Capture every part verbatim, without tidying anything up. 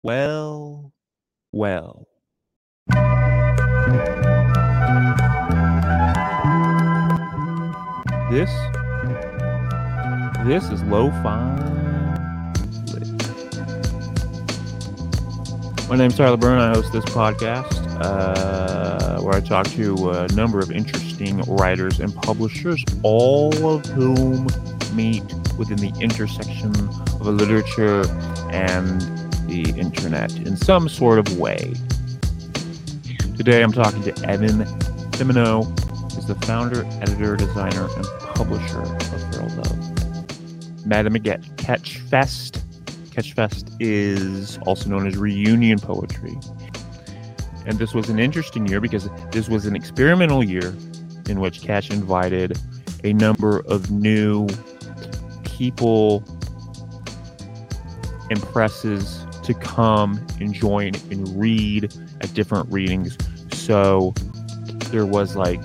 Well, well. This, this is Lo-Fi Lit. My name's Tyler Byrne. I host this podcast uh, where I talk to a number of interesting writers and publishers, all of whom meet within the intersection of literature and the internet in some sort of way. Today I'm talking to Evan Thimino, who's the founder, editor, designer, and publisher of Feral Dove. Met him at Catchfest. Catchfest is also known as Reunion Poetry. And this was an interesting year because this was an experimental year in which Catch invited a number of new people and presses to come and join and read at different readings. So there was like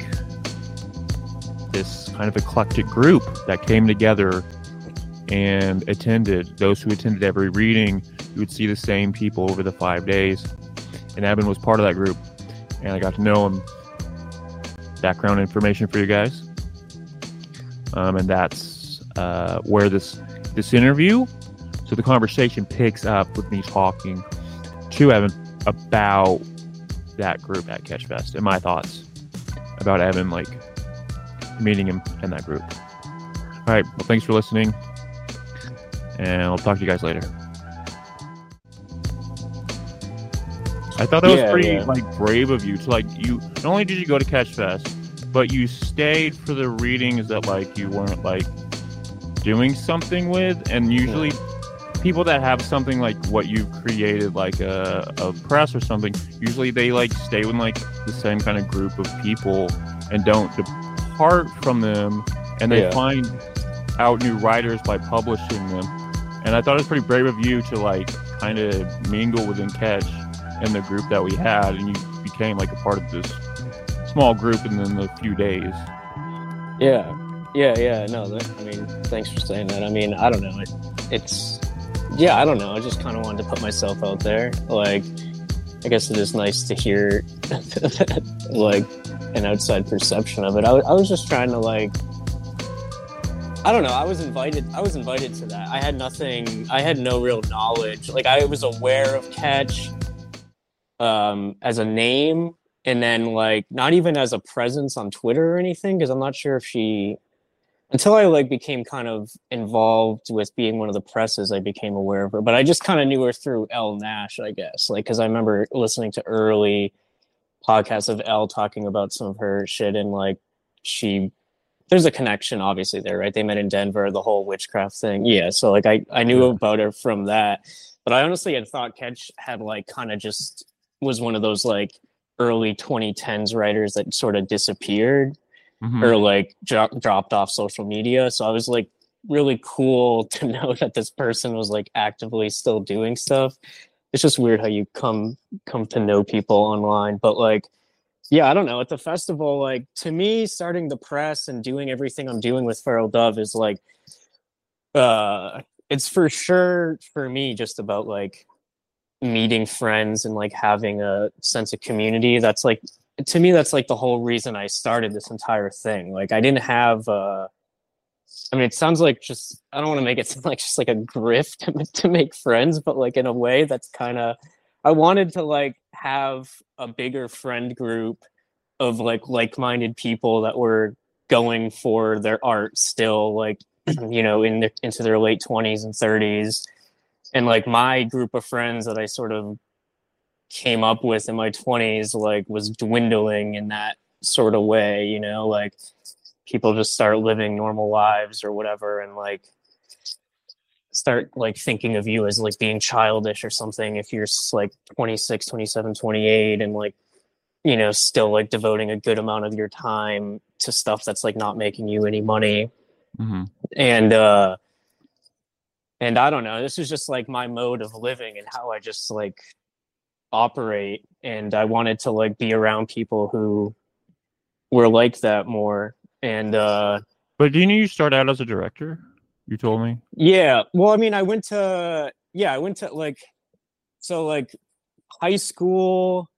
this kind of eclectic group that came together and attended. Those who attended every reading, you would see the same people over the five days. And Evan was part of that group, and I got to know him. Background information for you guys. Um, and that's uh, where this this interview, so the conversation picks up with me talking to Evan about that group at Catchfest and my thoughts about Evan, like meeting him in that group. All right, well, thanks for listening, and I'll talk to you guys later. I thought that yeah, was pretty yeah. like brave of you to like you. Not only did you go to Catchfest, but you stayed for the readings that like you weren't like doing something with, and usually. Yeah. People that have something like what you've created, like a, a press or something, usually they like stay with like the same kind of group of people and don't depart from them, and they yeah. find out new writers by publishing them. And I thought it was pretty brave of you to like kind of mingle within Catch and the group that we had, and you became like a part of this small group in the few days. Yeah, yeah, yeah. No, that, I mean, thanks for saying that. I mean, I don't know. It, it's Yeah, I don't know. I just kind of wanted to put myself out there. Like, I guess it is nice to hear, like, an outside perception of it. I, I was just trying to, like, I don't know. I was invited. I was invited to that. I had nothing. I had no real knowledge. Like, I was aware of Catch um, as a name, and then, like, not even as a presence on Twitter or anything, because I'm not sure if she. Until I like became kind of involved with being one of the presses, I became aware of her. But I just kind of knew her through Elle Nash, I guess. Like, because I remember listening to early podcasts of Elle talking about some of her shit, and like she, there's a connection obviously there, right? They met in Denver, the whole witchcraft thing. Yeah, so like I I knew about her from that. But I honestly had thought Catch had like kind of just was one of those like early twenty tens writers that sort of disappeared. Mm-hmm. Or like dro- dropped off social media. So I was like really cool to know that this person was like actively still doing stuff. It's just weird how you come come to know people online. But like, yeah, I don't know. At the festival, like to me, starting the press and doing everything I'm doing with Feral Dove is like, uh, it's for sure for me just about like meeting friends and like having a sense of community. That's like. To me, that's like the whole reason I started this entire thing. Like I didn't have, uh, I mean, it sounds like just, I don't want to make it sound like just like a grift to, to make friends, but like in a way that's kind of, I wanted to like have a bigger friend group of like like-minded people that were going for their art still, like, you know, in the, into their late twenties and thirties. And like my group of friends that I sort of came up with in my twenties like was dwindling in that sort of way, you know, like people just start living normal lives or whatever, and like start like thinking of you as like being childish or something if you're like twenty-six, twenty-seven, twenty-eight, and like, you know, still like devoting a good amount of your time to stuff that's like not making you any money. Mm-hmm. and uh and I don't know, this is just like my mode of living and how I just like operate, and I wanted to like be around people who were like that more. And uh but didn't you start out as a director? You told me. Yeah, well, I mean, I went to yeah I went to like so like high school,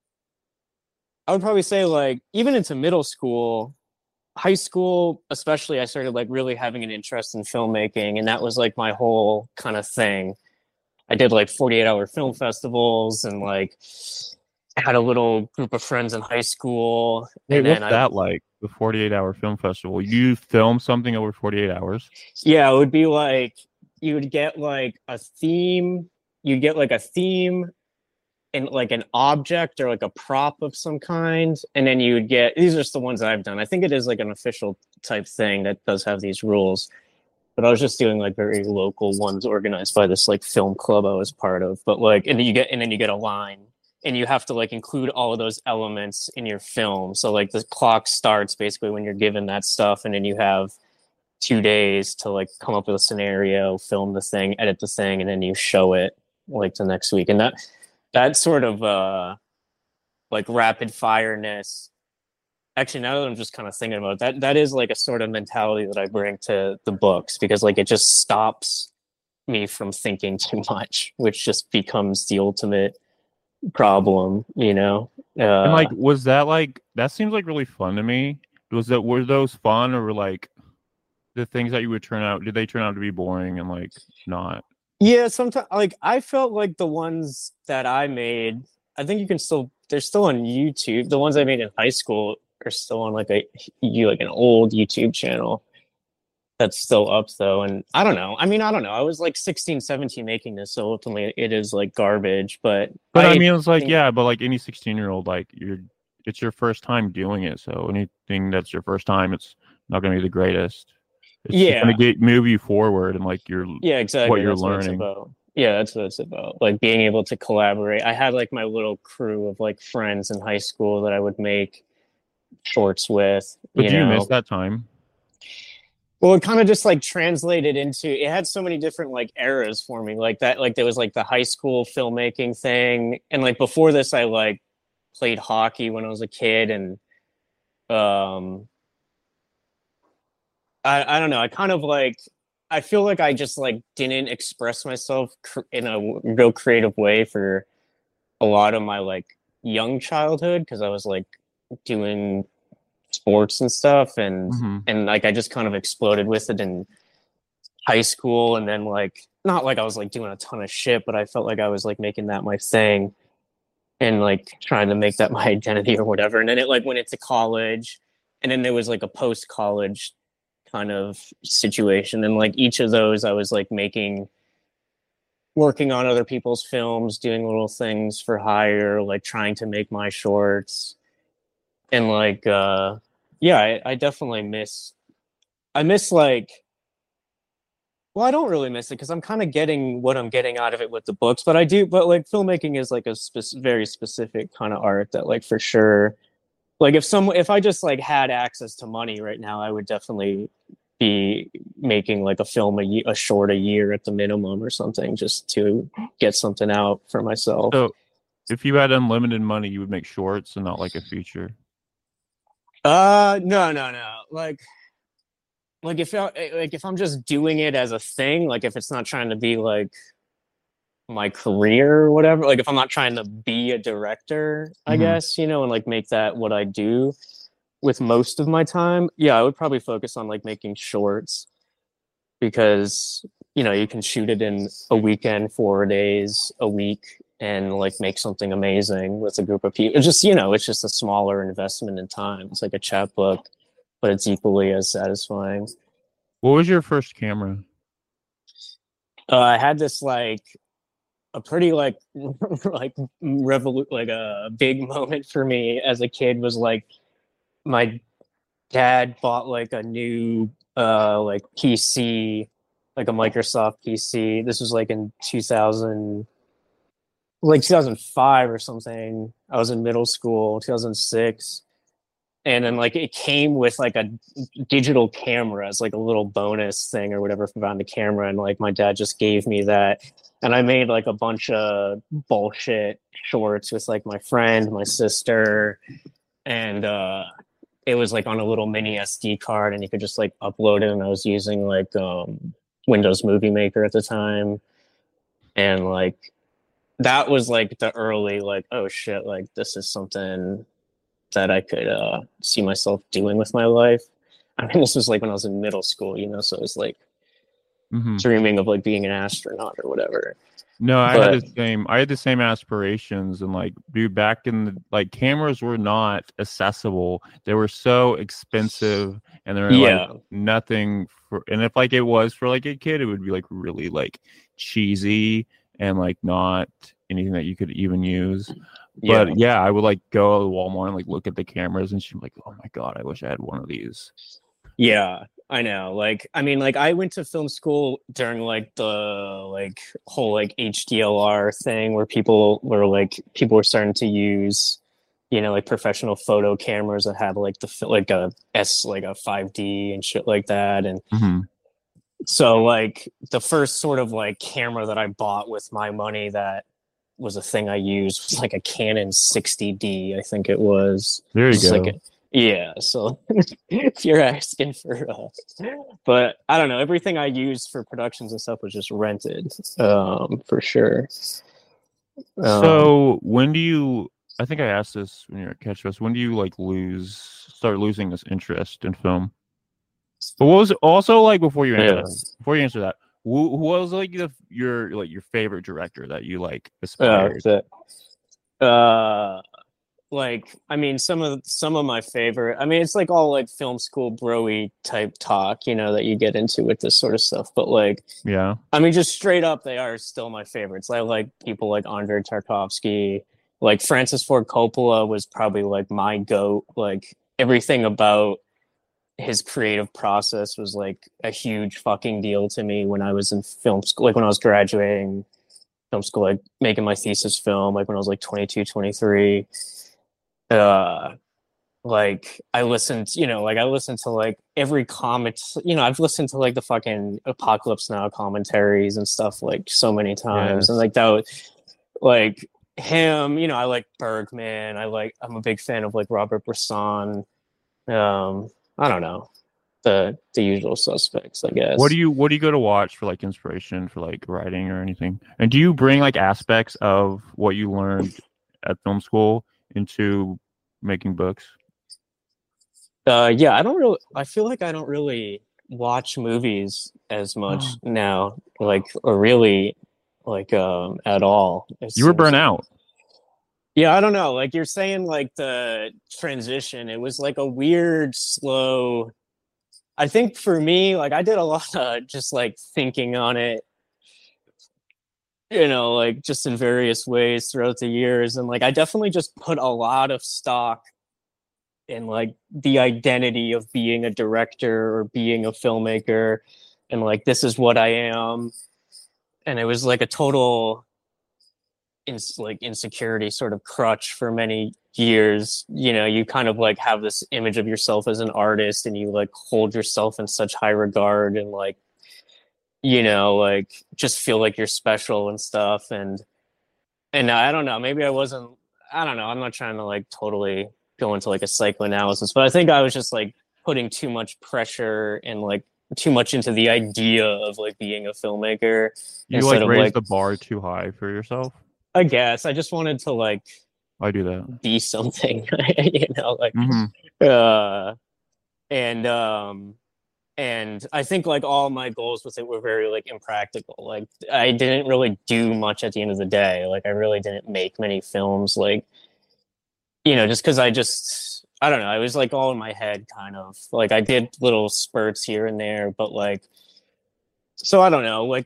I would probably say like even into middle school, high school especially, I started like really having an interest in filmmaking, and that was like my whole kind of thing. I did like forty-eight hour film festivals, and like had a little group of friends in high school. Wait, And then what's I, that like? The forty-eight hour film festival. You film something over forty-eight hours? yeah, it would be like you would get like a theme, you get like a theme and like an object or like a prop of some kind. And then you would get, these are just the ones I've done. I think it is like an official type thing that does have these rules. But I was just doing like very local ones organized by this like film club I was part of. But like, and then you get, and then you get a line, and you have to like include all of those elements in your film. So like the clock starts basically when you're given that stuff, and then you have two days to like come up with a scenario, film the thing, edit the thing, and then you show it like the next week. And that that sort of uh like rapid fireness. Actually, now that I'm just kind of thinking about it, that, that is like a sort of mentality that I bring to the books, because like it just stops me from thinking too much, which just becomes the ultimate problem, you know. Uh, And like, was that like that seems like really fun to me? Was that were those fun, or were like the things that you would turn out? Did they turn out to be boring and like not? yeah, sometimes like I felt like the ones that I made, I think you can still they're still on YouTube. The ones I made in high school are still on like a you like an old YouTube channel that's still up though. And I don't know. I mean, I don't know. I was like sixteen, seventeen making this, so ultimately it is like garbage. But But I, I mean, it's like think, yeah, but like any sixteen year old, like you're, it's your first time doing it, so anything that's your first time, it's not going to be the greatest. It's yeah, going to get move you forward and like you're yeah, exactly. what you're That's what it's learning. about. Yeah, that's what it's about. Like being able to collaborate. I had like my little crew of like friends in high school that I would make shorts with. But You do you know, miss that time? well, it kind of just like translated into. It had so many different like eras for me. Like that. Like there was like the high school filmmaking thing, and like before this, I like played hockey when I was a kid, and um, I I don't know. I kind of like. I feel like I just like didn't express myself cr- in a real creative way for a lot of my like young childhood, because I was like doing sports and stuff, and Mm-hmm. and like I just kind of exploded with it in high school. And then like not like I was like doing a ton of shit, but I felt like I was like making that my thing, and like trying to make that my identity or whatever. And then it like went into college, and then there was like a post college kind of situation, and like each of those I was like making working on other people's films, doing little things for hire, like trying to make my shorts. And like uh yeah, I, I definitely miss I miss like well, I don't really miss it because I'm kind of getting what I'm getting out of it with the books, but I do but like filmmaking is like a spe- very specific kind of art that like for sure, like if some if I just like had access to money right now, I would definitely be making like a film a, ye- a short a year at the minimum or something, just to get something out for myself. So if you had unlimited money, you would make shorts and not like a feature. Uh, no, no, no. Like, like if I, like if I'm just doing it as a thing, like if it's not trying to be like my career or whatever, like if I'm not trying to be a director, I Mm-hmm. guess, you know, and like make that what I do with most of my time, yeah, I would probably focus on like making shorts, because you know you can shoot it in a weekend, four days a week, and like make something amazing with a group of people. It's just, you know, it's just a smaller investment in time. It's like a chapbook, but it's equally as satisfying. What was your first camera? Uh, I had this like a pretty like like revolu- like a big moment for me as a kid was like my dad bought like a new uh like P C, like a Microsoft P C. This was like in two thousand, like two thousand five or something. I was in middle school, two thousand six. And then like it came with like a digital camera as like a little bonus thing or whatever from the camera. And like my dad just gave me that. And I made like a bunch of bullshit shorts with like my friend, my sister, and uh it was like on a little mini S D card, and you could just like upload it. And I was using like um Windows Movie Maker at the time. And like that was like the early like, oh shit, like this is something that I could uh, see myself doing with my life. I mean, this was like when I was in middle school, you know, so it was like Mm-hmm. dreaming of like being an astronaut or whatever. No, I had But the same. I had the same aspirations, and like, dude, back in the like, cameras were not accessible. They were so expensive, and they were like yeah, nothing for. And if like it was for like a kid, it would be like really like cheesy and like not anything that you could even use. yeah, But yeah, I would like go to Walmart and like look at the cameras, and she'd be like, "Oh my god, I wish I had one of these." yeah. I know. Like, I mean, like I went to film school during like the like whole like H D L R thing where people were like people were starting to use, you know, like professional photo cameras that had like the like a S like a five D and shit like that. And Mm-hmm. so like the first sort of like camera that I bought with my money that was a thing I used was like a Canon sixty D, I think it was. There you It's go. like a, yeah, so if you're asking for uh, but I don't know, everything I used for productions and stuff was just rented, um, for sure. Um, So when do you? I think I asked this when you're at Catch Fest. When do you like lose, start losing this interest in film? But what was also like before you answer yeah. that? Before you answer that, who, who was like the, your like your favorite director that you like Uh, aspired? the, uh, like I mean some of some of my favorite, I mean it's like all like film school broy type talk, you know, that you get into with this sort of stuff, but like Yeah. I mean just straight up they are still my favorites. I like people like Andrei Tarkovsky, like Francis Ford Coppola was probably like my goat. Like everything about his creative process was like a huge fucking deal to me when I was in film school, like when I was graduating film school, like making my thesis film, like when I was like twenty-two, twenty-three. uh like I listened, you know, like I listened to like every comment, you know, I've listened to like the fucking Apocalypse Now commentaries and stuff like so many times. And Yes. like that was like him, you know, I like Bergman. I like, I'm a big fan of like Robert Bresson. Um, I don't know. The the usual suspects, I What do guess. you what do you go to watch for like inspiration for like writing or anything? And do you bring like aspects of what you learned at film school into making books? Uh yeah, I don't really I feel like I don't really watch movies as much now, like or really like um at all. It You were seems burnt like. out. Yeah, I don't know. Like you're saying, like the transition, it was like a weird, slow. I think for me, like I did a lot of just like thinking on it, you know, like just in various ways throughout the years. And like I definitely just put a lot of stock in like the identity of being a director or being a filmmaker. And like, this is what I am. And it was like a total in, like insecurity sort of crutch for many years. You know, you kind of like have this image of yourself as an artist and you like hold yourself in such high regard and like, you know, like just feel like you're special and stuff. And and I don't know, maybe I wasn't, I don't know, I'm not trying to like totally go into like a psychoanalysis, but I think I was just like putting too much pressure and like too much into the idea of like being a filmmaker You instead like of raised like, the bar too high for yourself. I guess I just wanted to like I do that. be something, you know, like Mm-hmm. uh and um and I think like all my goals with it were very like impractical. Like I didn't really do much at the end of the day. Like I really didn't make many films, like, you know, just because I just I don't know, I was like all in my head kind of. Like I did little spurts here and there, but like, so I don't know, like,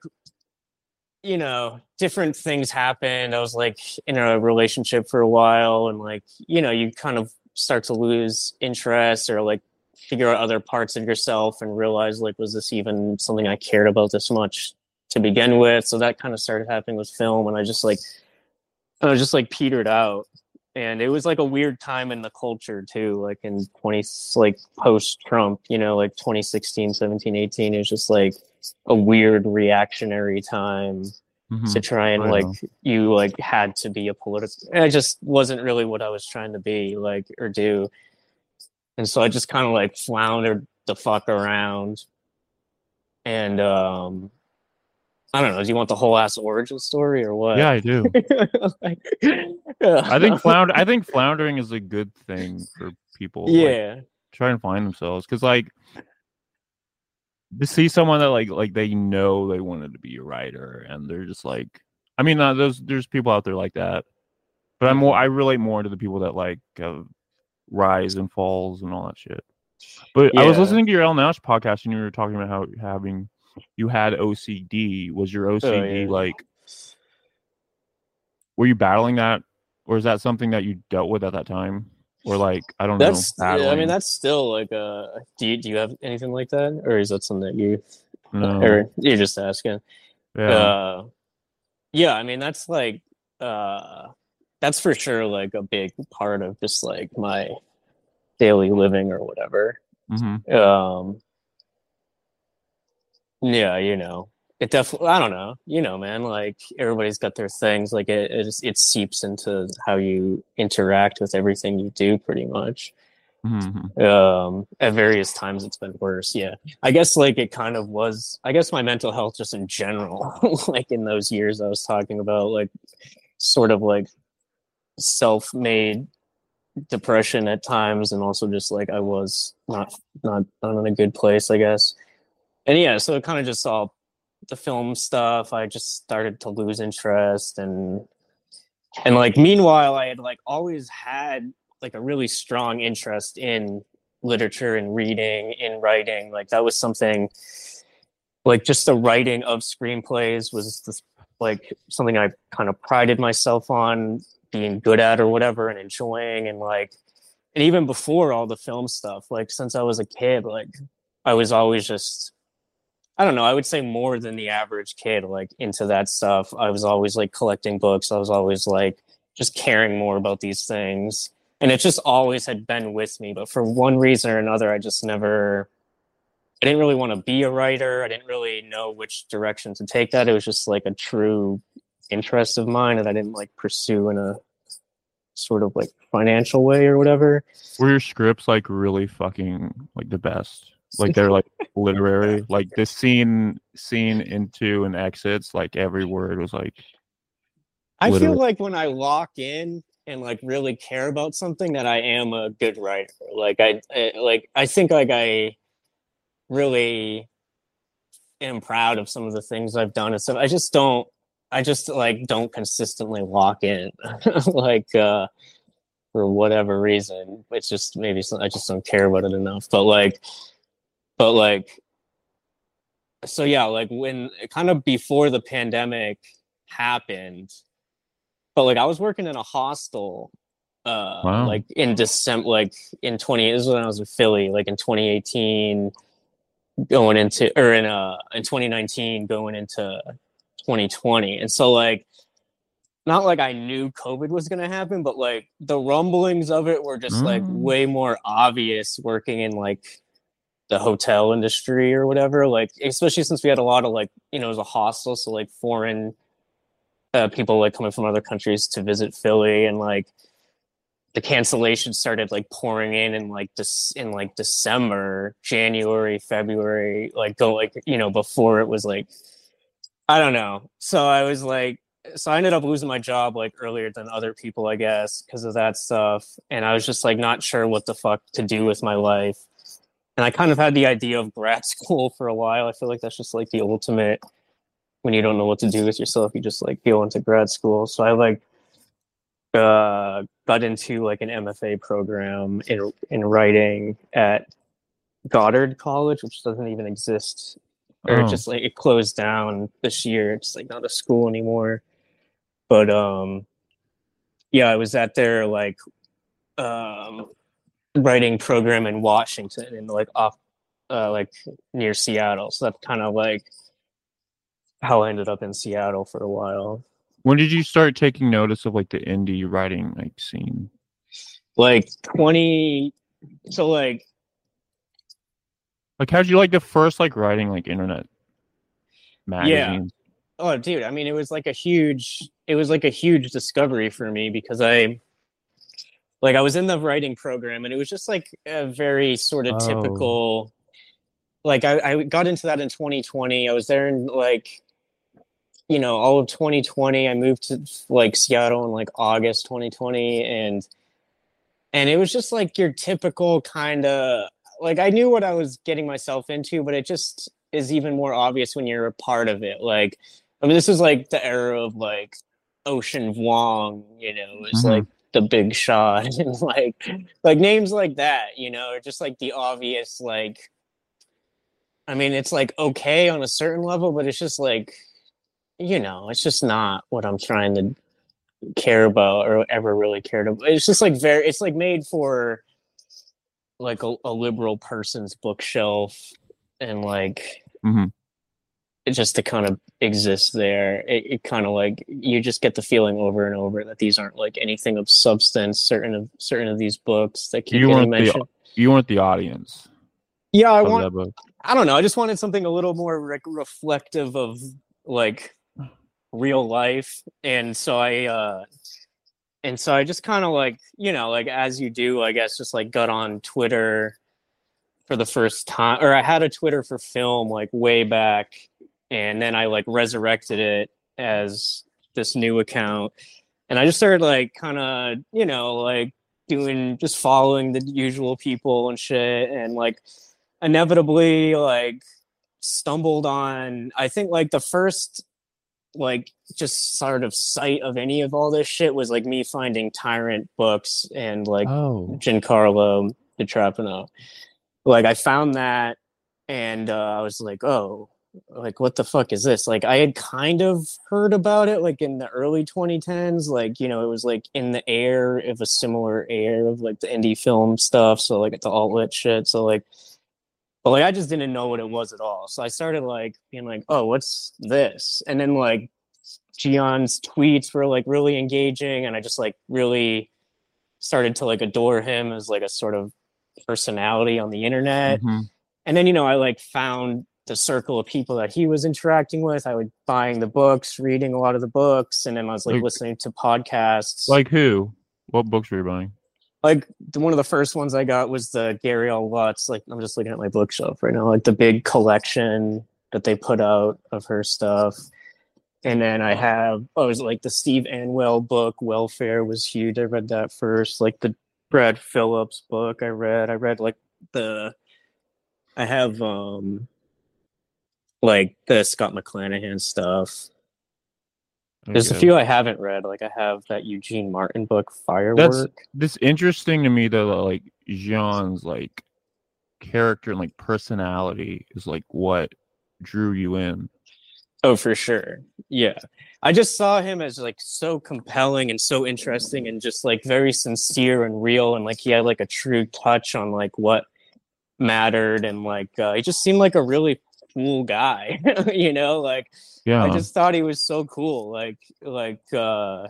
you know, different things happened. I was like in a relationship for a while and like, you know, you kind of start to lose interest or like figure out other parts of yourself and realize like, was this even something I cared about this much to begin with? So that kind of started happening with film, and I just like I was just like petered out. And it was like a weird time in the culture too, like in twenty, like post Trump, you know, like twenty sixteen, seventeen, eighteen. It was just like a weird reactionary time Mm-hmm. to try and I like, know. you like had to be a political, I just wasn't really what I was trying to be like or do. And so I just kind of like floundered the fuck around. And um I don't know. Do you want the whole ass origin story or what? Yeah, I do. like, I think flounder. I think floundering is a good thing for people. yeah. Like, try and find themselves, because like to see someone that like like they know they wanted to be a writer and they're just like, I mean, uh, there's there's people out there like that, but I'm more I relate more to the people that like uh, rise and falls and all that shit. But yeah. I was listening to your El Nash podcast and you were talking about how having you had O C D. Was your O C D Oh, yeah. like? Were you battling that, or is that something that you dealt with at that time, or like I don't That's know? yeah, I Battling? mean that's still like a. Do you do you have anything like that, or is that something that you? No. Or you're just asking? Yeah. Uh, yeah. I mean that's like uh, that's for sure like a big part of just like my daily living or whatever. Mm-hmm. Um, yeah, you know, it definitely. I don't know, you know, man. Like everybody's got their things. Like it, it, just, it seeps into how you interact with everything you do, pretty much. Mm-hmm. Um, at various times, it's been worse. Yeah, I guess like it kind of was. I guess my mental health, just in general, like in those years I was talking about, like sort of like self-made depression at times, and also just like I was not not not in a good place, I guess. And yeah, so it kind of just all the film stuff. I just started to lose interest, and and like meanwhile, I had like always had like a really strong interest in literature and reading, in writing. Like that was something. Like just the writing of screenplays was this, like something I kind of prided myself on being good at or whatever, and enjoying, and like, and even before all the film stuff, like since I was a kid, like I was always just I don't know, I would say more than the average kid, like into that stuff. I was always like collecting books. I was always like just caring more about these things. And it just always had been with me. But for one reason or another, I just never, I didn't really want to be a writer. I didn't really know which direction to take that. It was just like a true interest of mine that I didn't like pursue in a sort of like financial way or whatever. Were your scripts like really fucking like the best? Like they're like literary, like the scene scene into and exits, like every word was like I literary. feel like when I lock in and like really care about something, that I am a good writer. Like I, I like I think like I really am proud of some of the things I've done and stuff. I just don't I just like don't consistently lock in. like uh for whatever reason. It's just maybe some, I just don't care about it enough. But like but like so yeah, like when kind of before the pandemic happened, but like I was working in a hostel uh Wow. like in December, like in twenty this was when I was in Philly, like in twenty eighteen going into or in uh in twenty nineteen going into twenty twenty. And so like not like I knew COVID was going to happen, but like the rumblings of it were just like Mm. way more obvious working in like the hotel industry or whatever, like especially since we had a lot of like, you know, it was a hostel, so like foreign uh, people like coming from other countries to visit Philly, and like the cancellations started like pouring in in like this in like December, January, February, like go like, you know, before it was like, I don't know. So I was like, so I ended up losing my job like earlier than other people, I guess, because of that stuff. And I was just like not sure what the fuck to do with my life. And I kind of had the idea of grad school for a while. I feel like that's just like the ultimate, when you don't know what to do with yourself, you just like go into grad school. So I like uh, got into like an M F A program in in writing at Goddard College, which doesn't even exist, or Oh. just like it closed down this year. It's like not a school anymore. But um, yeah, I was at their like um, writing program in Washington, and like off uh, like near Seattle. So that's kind of like how I ended up in Seattle for a while. When did you start taking notice of like the indie writing like scene? Like twenty, so like Like how'd you like the first like writing like internet magazines? Yeah. Oh, dude, I mean, it was like a huge, it was like a huge discovery for me, because I, like, I was in the writing program, and it was just like a very sort of Oh. typical, like, I, I got into that in twenty twenty. I was there in like you know, all of twenty twenty. I moved to like Seattle in like August twenty twenty, and and it was just like your typical kind of like I knew what I was getting myself into, but it just is even more obvious when you're a part of it. Like, I mean, this is like the era of like Ocean Vuong, you know, it's Mm-hmm. like The Big Shot and like like names like that, you know, are just like the obvious like. I mean, it's like okay on a certain level, but it's just like, you know, it's just not what I'm trying to care about or ever really cared about. It's just like very, it's like made for like a, a liberal person's bookshelf, and like Mm-hmm. it just to kind of exist there. It, it kind of like you just get the feeling over and over that these aren't like anything of substance. Certain of certain of these books that keep You getting weren't mentioned. the you weren't the audience. Yeah, I of want. that book. I don't know. I just wanted something a little more re- reflective of like real life, and so I uh and so I just kind of like, you know, like as you do, I guess, just like got on Twitter for the first time, or I had a Twitter for film like way back, and then I like resurrected it as this new account, and I just started like kind of, you know, like doing just following the usual people and shit, and like inevitably like stumbled on, I think like the first like just sort of sight of any of all this shit was like me finding Tyrant books and like Oh. Giancarlo Di Trapano. Like I found that, and uh, I was like, oh, like what the fuck is this? Like I had kind of heard about it like in the early twenty tens, like, you know, it was like in the air of a similar air of like the indie film stuff, so like the alt-lit shit, so like, but like I just didn't know what it was at all. So I started like being like, oh, what's this? And then like Gion's tweets were like really engaging, and I just like really started to like adore him as like a sort of personality on the internet. Mm-hmm. And then, you know, I like found the circle of people that he was interacting with. I was buying the books, reading a lot of the books, and then I was like, Like- listening to podcasts. Like who? What books were you buying? Like the, one of the first ones I got was the Gary L. Lutz. Like I'm just looking at my bookshelf right now, like the big collection that they put out of her stuff. And then I have, oh, it was like the Steve Anwell book, Welfare, was huge. I read that first. Like the Brad Phillips book I read. I read like the, I have um like the Scott McClanahan stuff. There's a few I haven't read. Like I have that Eugene Martin book, Firework. That's this interesting to me though. That, like Jean's like character and like personality is like what drew you in. Oh, for sure. Yeah. I just saw him as like so compelling and so interesting and just like very sincere and real, and like he had like a true touch on like what mattered, and like uh, he just seemed like a really cool guy. You know, like Yeah. I just thought he was so cool. Like like uh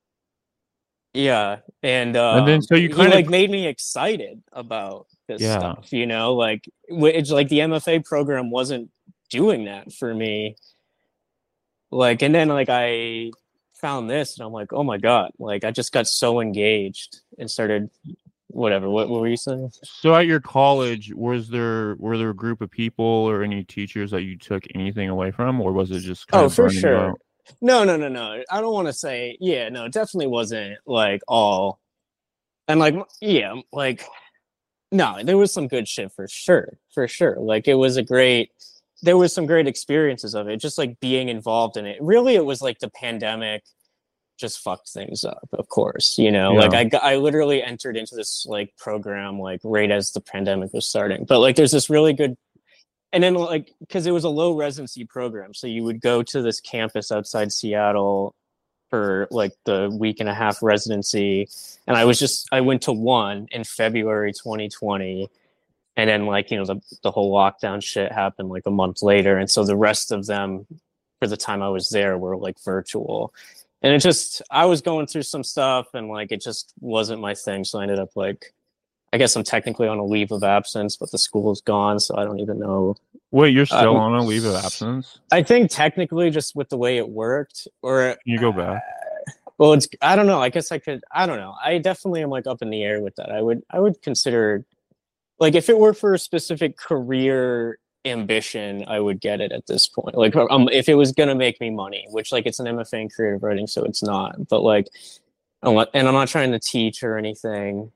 yeah, and uh And then so you he kind of- like made me excited about this Yeah. stuff, you know, like w- it's like the M F A program wasn't doing that for me. Like, and then like I found this and I'm like, oh my God, like I just got so engaged and started whatever. What, what were you saying? So at your college, was there were there a group of people or any teachers that you took anything away from, or was it just kind Oh, of for burning you sure. out? No, no, no, no. I don't want to say, yeah, no, it definitely wasn't like all. And like, yeah, like, no, there was some good shit for sure, for sure. Like, it was a great, there was some great experiences of it, just like being involved in it. Really, it was like the pandemic just fucked things up, of course, you know, Yeah. like I, got- I literally entered into this like program, like right as the pandemic was starting, but like, there's this really good, and then like, cause it was a low residency program. So you would go to this campus outside Seattle for like the week and a half residency. And I was just, I went to one in February twenty twenty. And then like, you know, the, the whole lockdown shit happened like a month later. And so the rest of them for the time I was there were like virtual. And it just, I was going through some stuff and like, it just wasn't my thing. So I ended up like, I guess I'm technically on a leave of absence, but the school's gone. So I don't even know. Wait, you're still Um, on a leave of absence? I think technically just with the way it worked, or Can you go back? well, it's, I don't know. I guess I could, I don't know. I definitely am like up in the air with that. I would, I would consider like if it were for a specific career ambition, I would get it at this point. Like, um, if it was gonna make me money, which like it's an M F A in creative writing, so it's not. But like, and I'm not trying to teach or anything.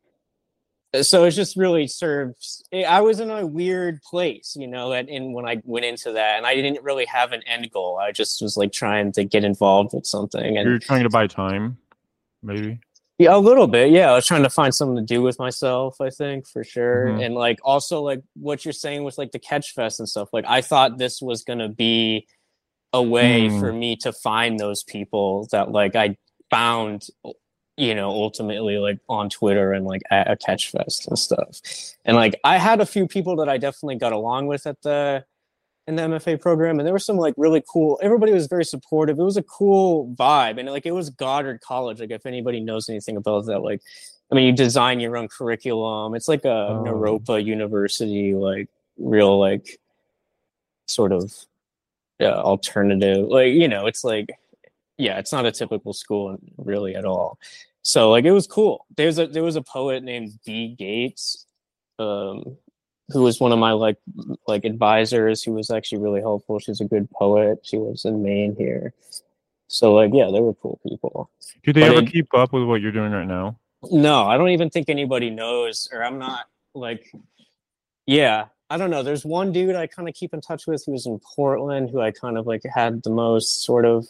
So it just really serves. I was in a weird place, you know, and, and when I went into that, and I didn't really have an end goal. I just was like trying to get involved with something. And you're trying to buy time, maybe. Yeah, a little bit. Yeah, I was trying to find something to do with myself, I think, for sure. Mm-hmm. And like also like what you're saying with like the Catch Fest and stuff. Like I thought this was gonna be a way mm. for me to find those people that like I found, you know, ultimately like on Twitter and like at a Catch Fest and stuff. And like I had a few people that I definitely got along with at the in the M F A program, and there were some like really cool, everybody was very supportive. It was a cool vibe, and like it was Goddard College. Like if anybody knows anything about that, like I mean you design your own curriculum. It's like a oh. Naropa University, like real like sort of yeah, alternative, like, you know, it's like, yeah, it's not a typical school really at all. So like it was cool. There's a there was a poet named B. Gates, um who was one of my like like advisors, who was actually really helpful. She's a good poet. She was in Maine here. So like, yeah, they were cool people. Do they but ever it, keep up with what you're doing right now? No, I don't even think anybody knows, or I'm not like, yeah, I don't know. There's one dude I kind of keep in touch with who was in Portland, who I kind of like had the most sort of,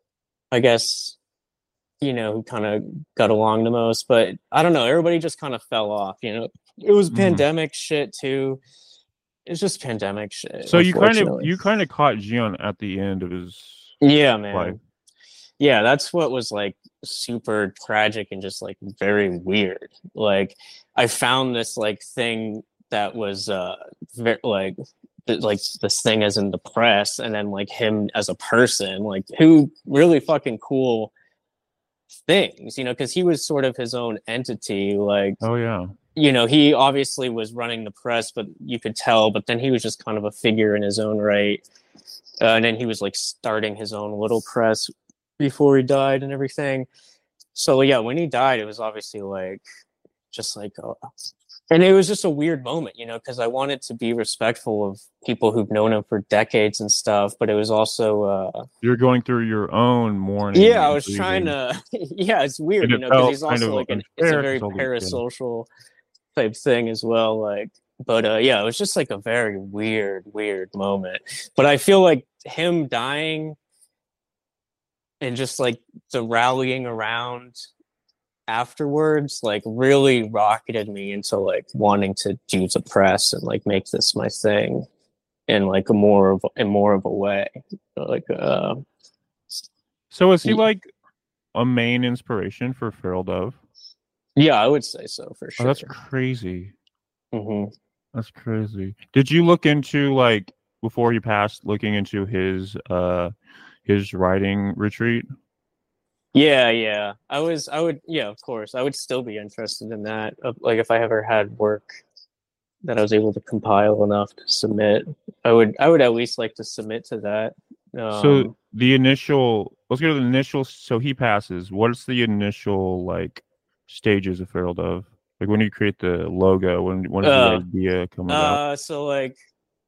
I guess, you know, who kind of got along the most, but I don't know. Everybody just kind of fell off, you know. It was pandemic mm. shit too. It's just pandemic shit. So you kind of you kind of caught Jian at the end of his yeah, man. life. Yeah, that's what was like super tragic and just like very weird. Like I found this like thing that was uh very, like like this thing as in the press, and then like him as a person, like who really fucking cool things, you know, because he was sort of his own entity. Like oh yeah. You know, he obviously was running the press, but you could tell, but then he was just kind of a figure in his own right. Uh, and then he was like starting his own little press before he died and everything. So yeah, when he died, it was obviously like, just like, oh. And it was just a weird moment, you know, because I wanted to be respectful of people who've known him for decades and stuff, but it was also... Uh, You're going through your own mourning. Yeah, I was trying to... Yeah, it's weird, you know, because he's also like, an, it's a very parasocial... type thing as well, like, but uh yeah, it was just like a very weird weird moment. But I feel like him dying and just like the rallying around afterwards like really rocketed me into like wanting to do the press and like make this my thing in like a more of in more of a way, like uh so is he like a main inspiration for Feral Dove? Yeah, I would say so for sure. Oh, that's crazy. Mm-hmm. That's crazy. Did you look into like before he passed, looking into his uh his writing retreat? Yeah, yeah. I was. I would. Yeah, of course. I would still be interested in that. Like if I ever had work that I was able to compile enough to submit, I would. I would at least like to submit to that. Um, so the initial. Let's go to the initial. So he passes. What's the initial like? Stages of Feral Dove, like when you create the logo, when when does uh, the idea come about? Uh, so like,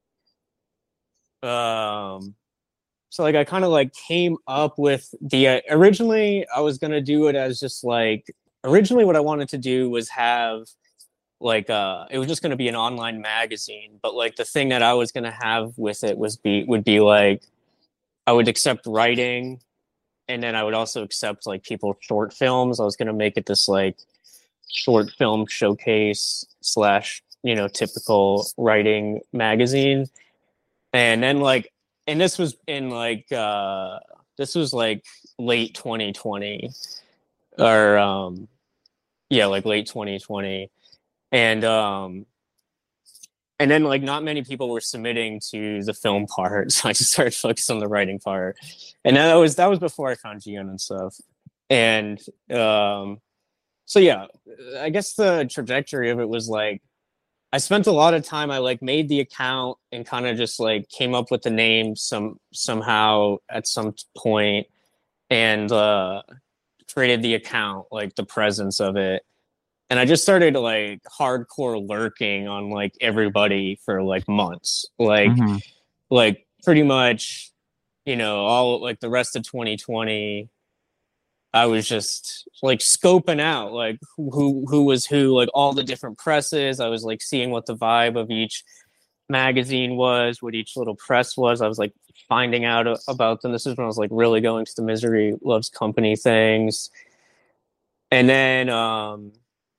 um, so like I kind of like came up with the uh, originally I was gonna do it as just like originally what I wanted to do was have like uh it was just gonna be an online magazine, but like the thing that I was gonna have with it was be would be like I would accept writing. And then I would also accept like people's short films. I was going to make it this like short film showcase slash, you know, typical writing magazine. And then like, and this was in like, uh, this was like late twenty twenty or, um, yeah, like late twenty twenty. And, um, and then like not many people were submitting to the film part, so I just started focusing on the writing part. And that was that was before I found Jian and stuff. And um, so yeah, I guess the trajectory of it was like I spent a lot of time. I like made the account and kind of just like came up with the name some somehow at some point, and uh, created the account, like the presence of it. And I just started like hardcore lurking on like everybody for like months. Like Mm-hmm. like pretty much, you know, all like the rest of twenty twenty, I was just like scoping out like who who was who, like all the different presses. I was like seeing what the vibe of each magazine was, what each little press was. I was like finding out about them. This is when I was like really going to the Misery Loves Company things. And then um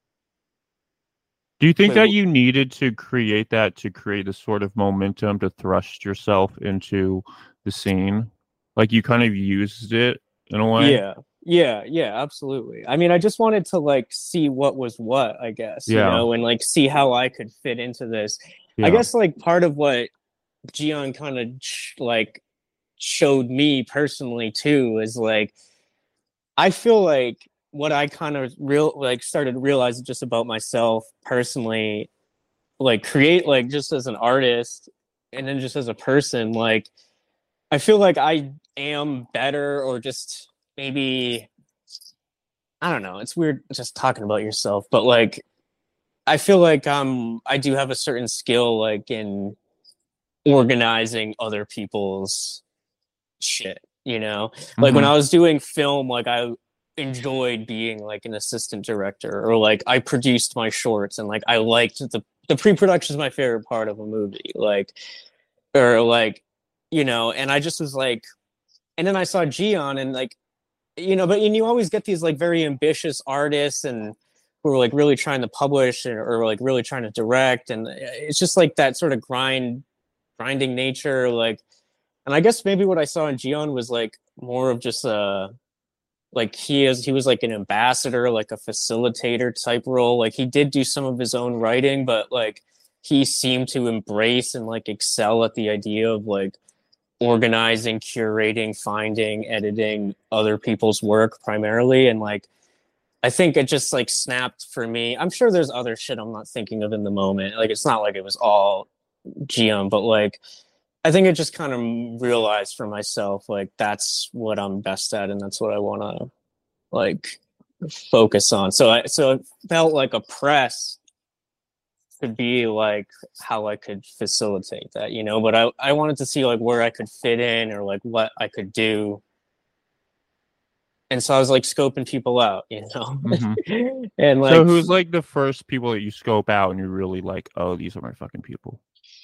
Do you think wait, that you needed to create that to create this sort of momentum to thrust yourself into the scene? Like you kind of used it in a way? yeah. Yeah, yeah, absolutely. I mean, I just wanted to like see what was what, I guess, you Yeah. know, and like see how I could fit into this. I Yeah. guess like part of what Gian kind of sh- like showed me personally too is like I feel like what I kind of real like started realizing just about myself personally, like create like just as an artist and then just as a person, like I feel like I am better or just maybe I don't know. It's weird just talking about yourself, but like I feel like um I do have a certain skill like in organizing other people's shit, you know? Like when Mm-hmm. I was doing film, like I enjoyed being like an assistant director or like I produced my shorts and like I liked the the pre-production is my favorite part of a movie. Like or like, you know, and I just was like and then I saw Gian and like you know, but and you always get these like very ambitious artists and who are like really trying to publish or, or like really trying to direct and it's just like that sort of grind grinding nature like and I guess maybe what I saw in Gian was like more of just a like he is he was like an ambassador, like a facilitator type role. Like he did do some of his own writing, but like he seemed to embrace and like excel at the idea of like organizing, curating, finding, editing other people's work primarily. And like I think it just like snapped for me. I'm sure there's other shit I'm not thinking of in the moment. Like it's not like it was all Gian, but like I think I just kind of realized for myself, like that's what I'm best at, and that's what I want to like focus on. So I so it felt like a press could be like how I could facilitate that, you know. But I I wanted to see like where I could fit in or like what I could do, and so I was like scoping people out, you know, Mm-hmm. and So like who's like the first people that you scope out and you're really like, oh, these are my fucking people?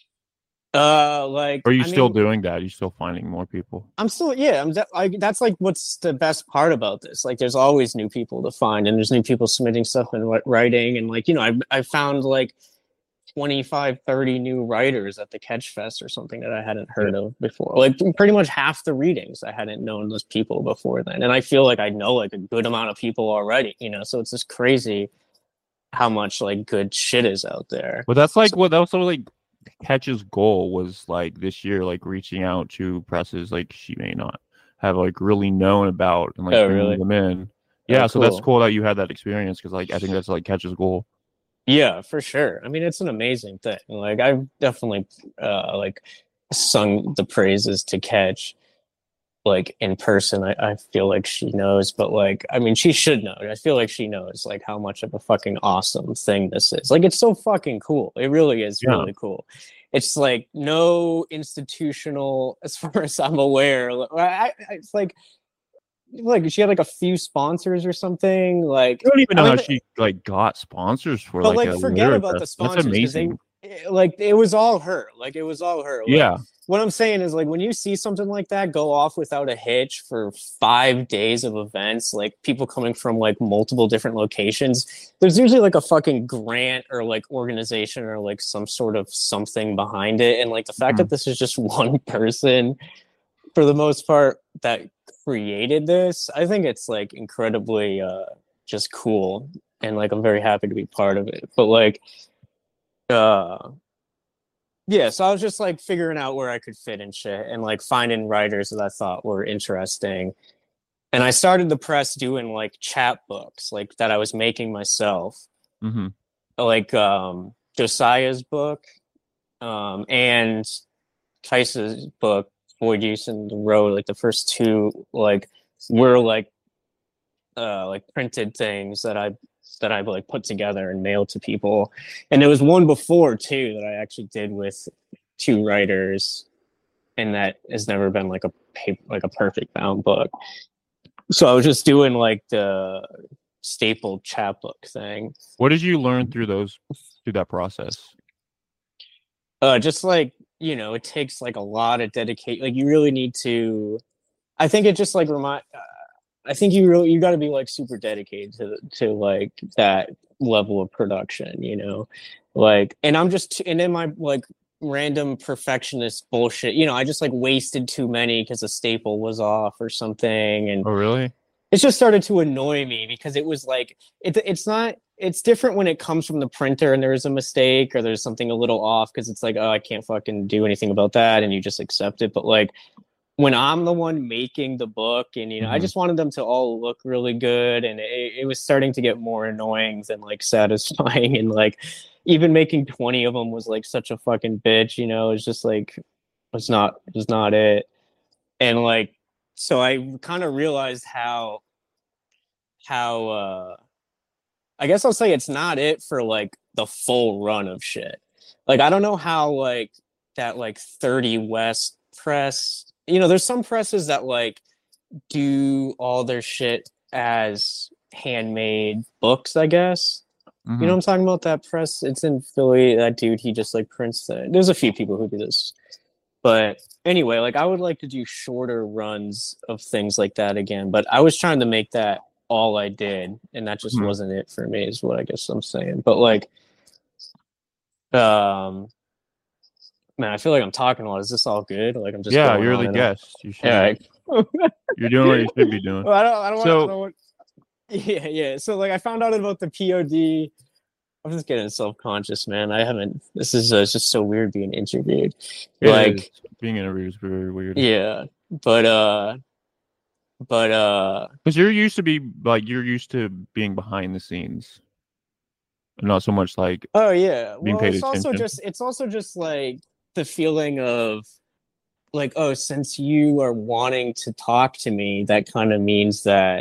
uh like Or are you I still mean doing that? Are you still finding more people? I'm still, yeah, I'm de- I, that's like what's the best part about this. Like, there's always new people to find, and there's new people submitting stuff and writing, and like, you know, I I found like twenty-five, thirty new writers at the Catch Fest or something that I hadn't Yeah. heard of before. Like, pretty much half the readings I hadn't known those people before then, and I feel like I know like a good amount of people already, you know. So it's just crazy how much like good shit is out there. But that's like So, what that was sort of like Catch's goal was like this year, like reaching out to presses like she may not have like really known about and like oh, bringing really? them in. Oh, Yeah, so that's cool. cool that you had that experience because like I think that's like Catch's goal. Yeah, for sure. I mean, it's an amazing thing. Like I've definitely uh like sung the praises to Catch like in person. I, I feel like she knows, but like I mean she should know. I feel like she knows like how much of a fucking awesome thing this is. Like it's so fucking cool. It really is Yeah. really cool. It's like no institutional as far as I'm aware. I, I, it's like like she had like a few sponsors or something. Like I don't even I know how mean she like got sponsors for but like like a forget lyric about the fest. That's sponsors because they amazing. like it was all her. Like it was all her. Like Yeah. what I'm saying is like when you see something like that go off without a hitch for five days of events, like people coming from like multiple different locations, there's usually like a fucking grant or like organization or like some sort of something behind it. And like the fact Mhm. that this is just one person for the most part that created this, I think it's like incredibly uh just cool. And like I'm very happy to be part of it. But like uh yeah, so I was just like figuring out where I could fit and shit and like finding writers that I thought were interesting. And I started the press doing like chapbooks like that I was making myself. Mhm. Like um Josiah's book, um and Kaisa's book, Void Use and the Road, like the first two like were like uh like printed things that I that I've like put together and mailed to people. And there was one before too that I actually did with two writers, and that has never been like a paper, like a perfect bound book. So I was just doing like the stapled chapbook thing. What did you learn through those through that process? Uh, just like, you know, it takes like a lot of dedication. Like you really need to. I think it just like remind. Uh, I think you really you got to be like super dedicated to to like that level of production, you know, like. And I'm just and in my like random perfectionist bullshit, you know, I just like wasted too many because the staple was off or something, and Oh, really? it just started to annoy me because it was like it, it's not. It's different when it comes from the printer and there's a mistake or there's something a little off because it's like, oh, I can't fucking do anything about that, and you just accept it. But like, when I'm the one making the book, and you know, mm-hmm. I just wanted them to all look really good, and it, it was starting to get more annoying than like satisfying, and like even making twenty of them was like such a fucking bitch, you know. It's just like it's not it's not it, and like so I kind of realized how how uh, I guess I'll say it's not it for like the full run of shit. Like I don't know how like that like thirty West press. You know, there's some presses that like do all their shit as handmade books, I guess. Mm-hmm. You know what I'm talking about? That press, it's in Philly. That dude, he just like prints that. There's a few people who do this. But anyway, like I would like to do shorter runs of things like that again. But I was trying to make that all I did, and that just mm-hmm. wasn't it for me, is what I guess I'm saying. But like, um, man, I feel like I'm talking a lot. Is this all good? Like I'm just yeah. You're the guest. You should. All right. You're doing what you should be doing. Well, I don't. I don't so, want to know what. Yeah, yeah. So like, I found out about the P O D. I'm just getting self-conscious, man. I haven't. This is uh, it's just so weird being interviewed. It like is. Being interviewed is very weird. Yeah, but uh, but uh, because you're used to be like you're used to being behind the scenes, not so much like. Oh yeah. Being well, paid it's attention. also just. It's also just like the feeling of like, oh, since you are wanting to talk to me, that kind of means that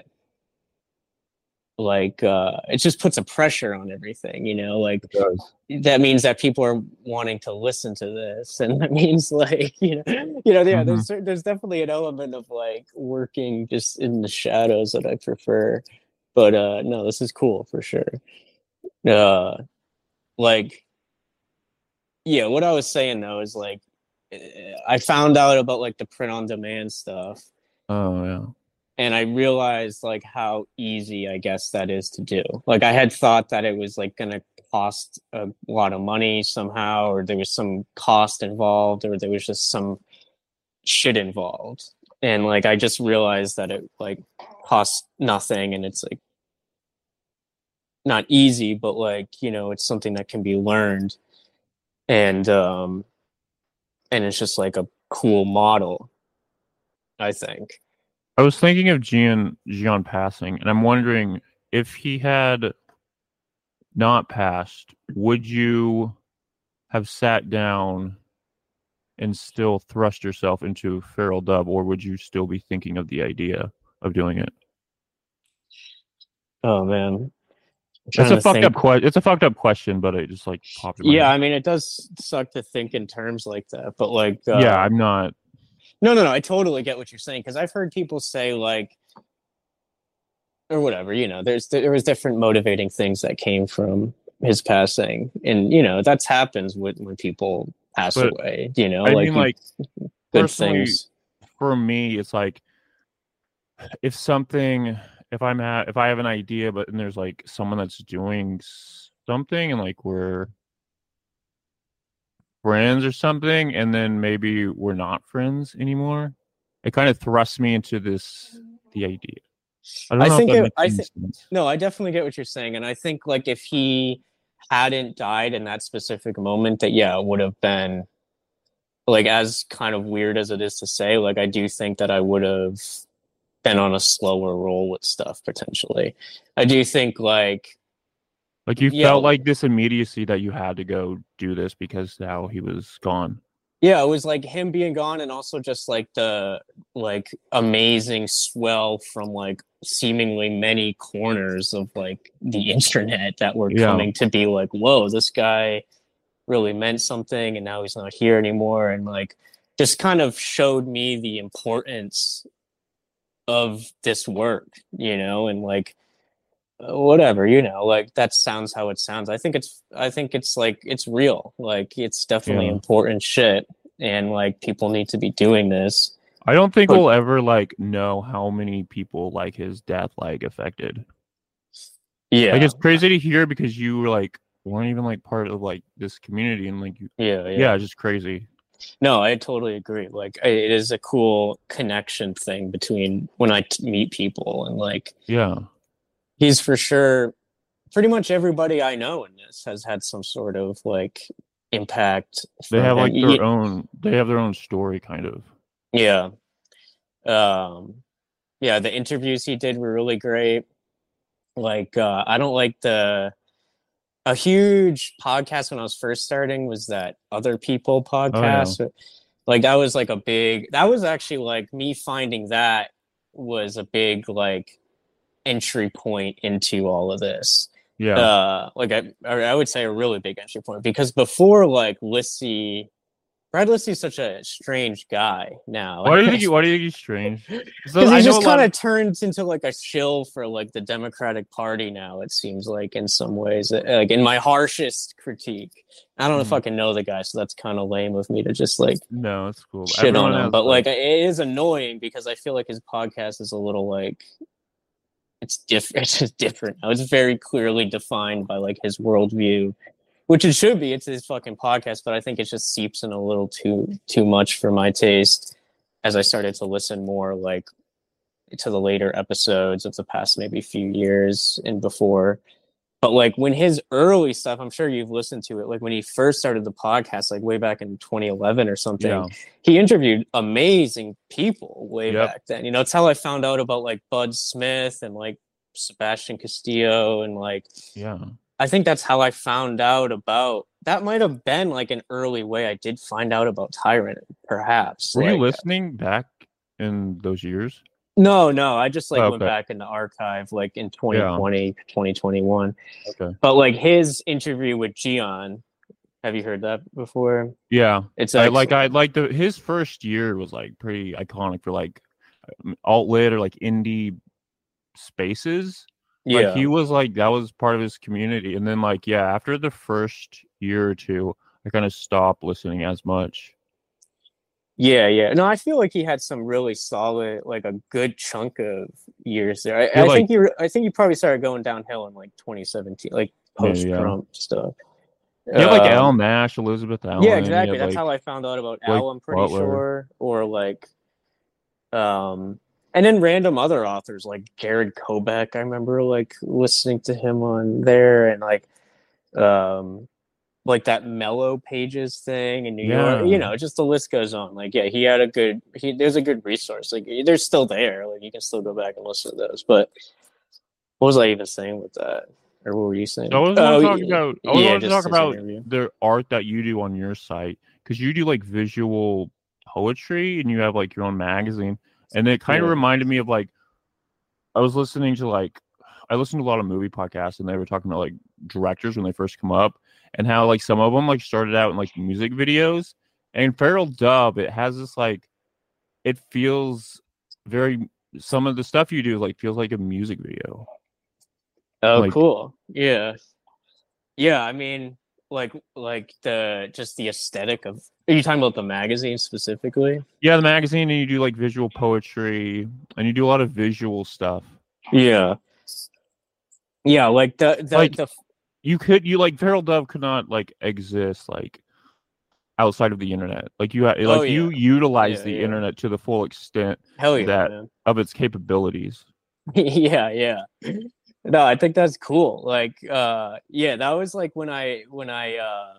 like uh it just puts a pressure on everything, you know, like that means that people are wanting to listen to this, and that means like, you know, you know, yeah, mm-hmm. there's there's definitely an element of like working just in the shadows that I prefer. But uh no, this is cool for sure. Uh like yeah, what I was saying though is like I found out about like the print on demand stuff. Oh yeah. And I realized like how easy I guess that is to do. Like I had thought that it was like going to cost a lot of money somehow, or there was some cost involved, or there was just some shit involved. And like I just realized that it like costs nothing, and it's like not easy, but like, you know, it's something that can be learned. And um and it's just like a cool model, I think. I was thinking of Gian Gian passing, and I'm wondering if he had not passed, would you have sat down and still thrust yourself into Feral Dub, or would you still be thinking of the idea of doing it? Oh man, it's a fucked think. up question. It's a fucked up question, but it just like popped. In my yeah, head. I mean, it does suck to think in terms like that, but like, uh, yeah, I'm not. No, no, no. I totally get what you're saying, because I've heard people say like, or whatever, you know, there's there was different motivating things that came from his passing, and you know that's happens with when people pass but, away. You know, I like mean, you, like good things. For me, it's like if something, if I'm at, if I have an idea, but and there's like someone that's doing something, and like we're friends or something, and then maybe we're not friends anymore, it kind of thrusts me into this the idea. I, don't I know think if it, I think no, I definitely get what you're saying, and I think like if he hadn't died in that specific moment, that yeah, it would have been like, as kind of weird as it is to say, like I do think that I would have been on a slower roll with stuff potentially. I do think like Like you yeah, felt like this immediacy that you had to go do this because now he was gone. Yeah, it was like him being gone, and also just like the like amazing swell from like seemingly many corners of like the internet that were Yeah. coming to be like, whoa, this guy really meant something, and now he's not here anymore, and like just kind of showed me the importance of this work, you know, and like whatever, you know, like that sounds how it sounds. I think it's I think it's like it's real. Like it's definitely Yeah. important shit, and like people need to be doing this. I don't think But we'll ever like know how many people like his death like affected. yeah. Like it's crazy to hear because you were like weren't even like part of like this community and like you, Yeah, yeah. yeah, it's just crazy. No, I totally agree. Like it is a cool connection thing between when I t- meet people, and like Yeah. he's for sure pretty much everybody I know in this has had some sort of like impact They from have him. like their Ye- own they have their own story kind of. Yeah. Um yeah, the interviews he did were really great. Like uh I don't like the a huge podcast when I was first starting was that Other People Oh yeah. podcast. Like that was like a big that was actually like me finding that was a big like entry point into all of this. Yeah. Uh like I I would say a really big entry point, because before like Lissy Brad Listy's such a strange guy now. Why do you think he, why do you think he's strange? So Because I he know just a lot kind of of turns into like a shill for like the Democratic Party now. It seems like in some ways, like in my harshest critique. I don't Mhm. fucking know the guy, so that's kind of lame of me to just like No, it's cool. shit Everyone on him. has But like, like, it is annoying because I feel like his podcast is a little like it's different. It's just different now. It's very clearly defined by like his worldview, which it should be. It's his fucking podcast, but I think it just seeps in a little too too much for my taste as I started to listen more like to the later episodes of the past maybe few years and before. But like when his early stuff, I'm sure you've listened to it, like when he first started the podcast, like way back in twenty eleven or something, yeah. he interviewed amazing people way Yep. back then. You know, it's how I found out about like Bud Smith and like Sebastian Castillo, and like Yeah. I think that's how I found out about that. Might have been like an early way I did find out about Tyrant, perhaps. Were you like listening back in those years? No, no, I just like Oh, went okay. back in the archive like in Yeah. twenty twenty, twenty twenty-one. Okay. But like his interview with Gian, have you heard that before? Yeah. It's I like I excellent. like the his first year was like pretty iconic for like alt lit or like indie spaces. Like Yeah. he was like that was part of his community, and then like yeah, after the first year or two, I kind of stopped listening as much. Yeah, yeah. No, I feel like he had some really solid, like a good chunk of years there. I, Yeah, I like- think you, I think you probably started going downhill in like twenty seventeen, like Yeah, yeah. post Trump stuff. You have like Um, Al Nash, Elizabeth Allen. Yeah, you exactly. have, That's like, how I found out about Blake Al, I'm pretty Butler. sure. Or like, um, and then random other authors like Jared Kobeck. I remember like listening to him on there, and like, um, like that Mellow Pages thing in New Yeah. York. You know, just the list goes on. Like, yeah, he had a good. He there's a good resource. Like, they're still there. Like, you can still go back and listen to those. But what was I even saying with that? Or what were you saying? I was Oh, want to talk yeah, about. I was yeah, want to just talk his about interview. the art that you do on your site, because you do like visual poetry and you have like your own magazine, and it kind of Yeah. reminded me of like I was listening to like I listened to a lot of movie podcasts, and they were talking about like directors when they first come up, and how like some of them like started out in like music videos. And Feral Dove, it has this like it feels very some of the stuff you do like feels like a music video. Oh, Like- cool. Yeah. Yeah, I mean, like like the just the aesthetic of are you talking about the magazine specifically? Yeah, the magazine, and you do like visual poetry, and you do a lot of visual stuff. Yeah. Yeah, like the the, Like- the You could, you like Feral Dove could not like exist like outside of the internet. Like you, ha- like Oh, you yeah. utilize Yeah, the yeah. internet to the full extent hell yeah, that- man. of its capabilities. yeah, yeah. No, I think that's cool. Like uh yeah, that was like when I when I uh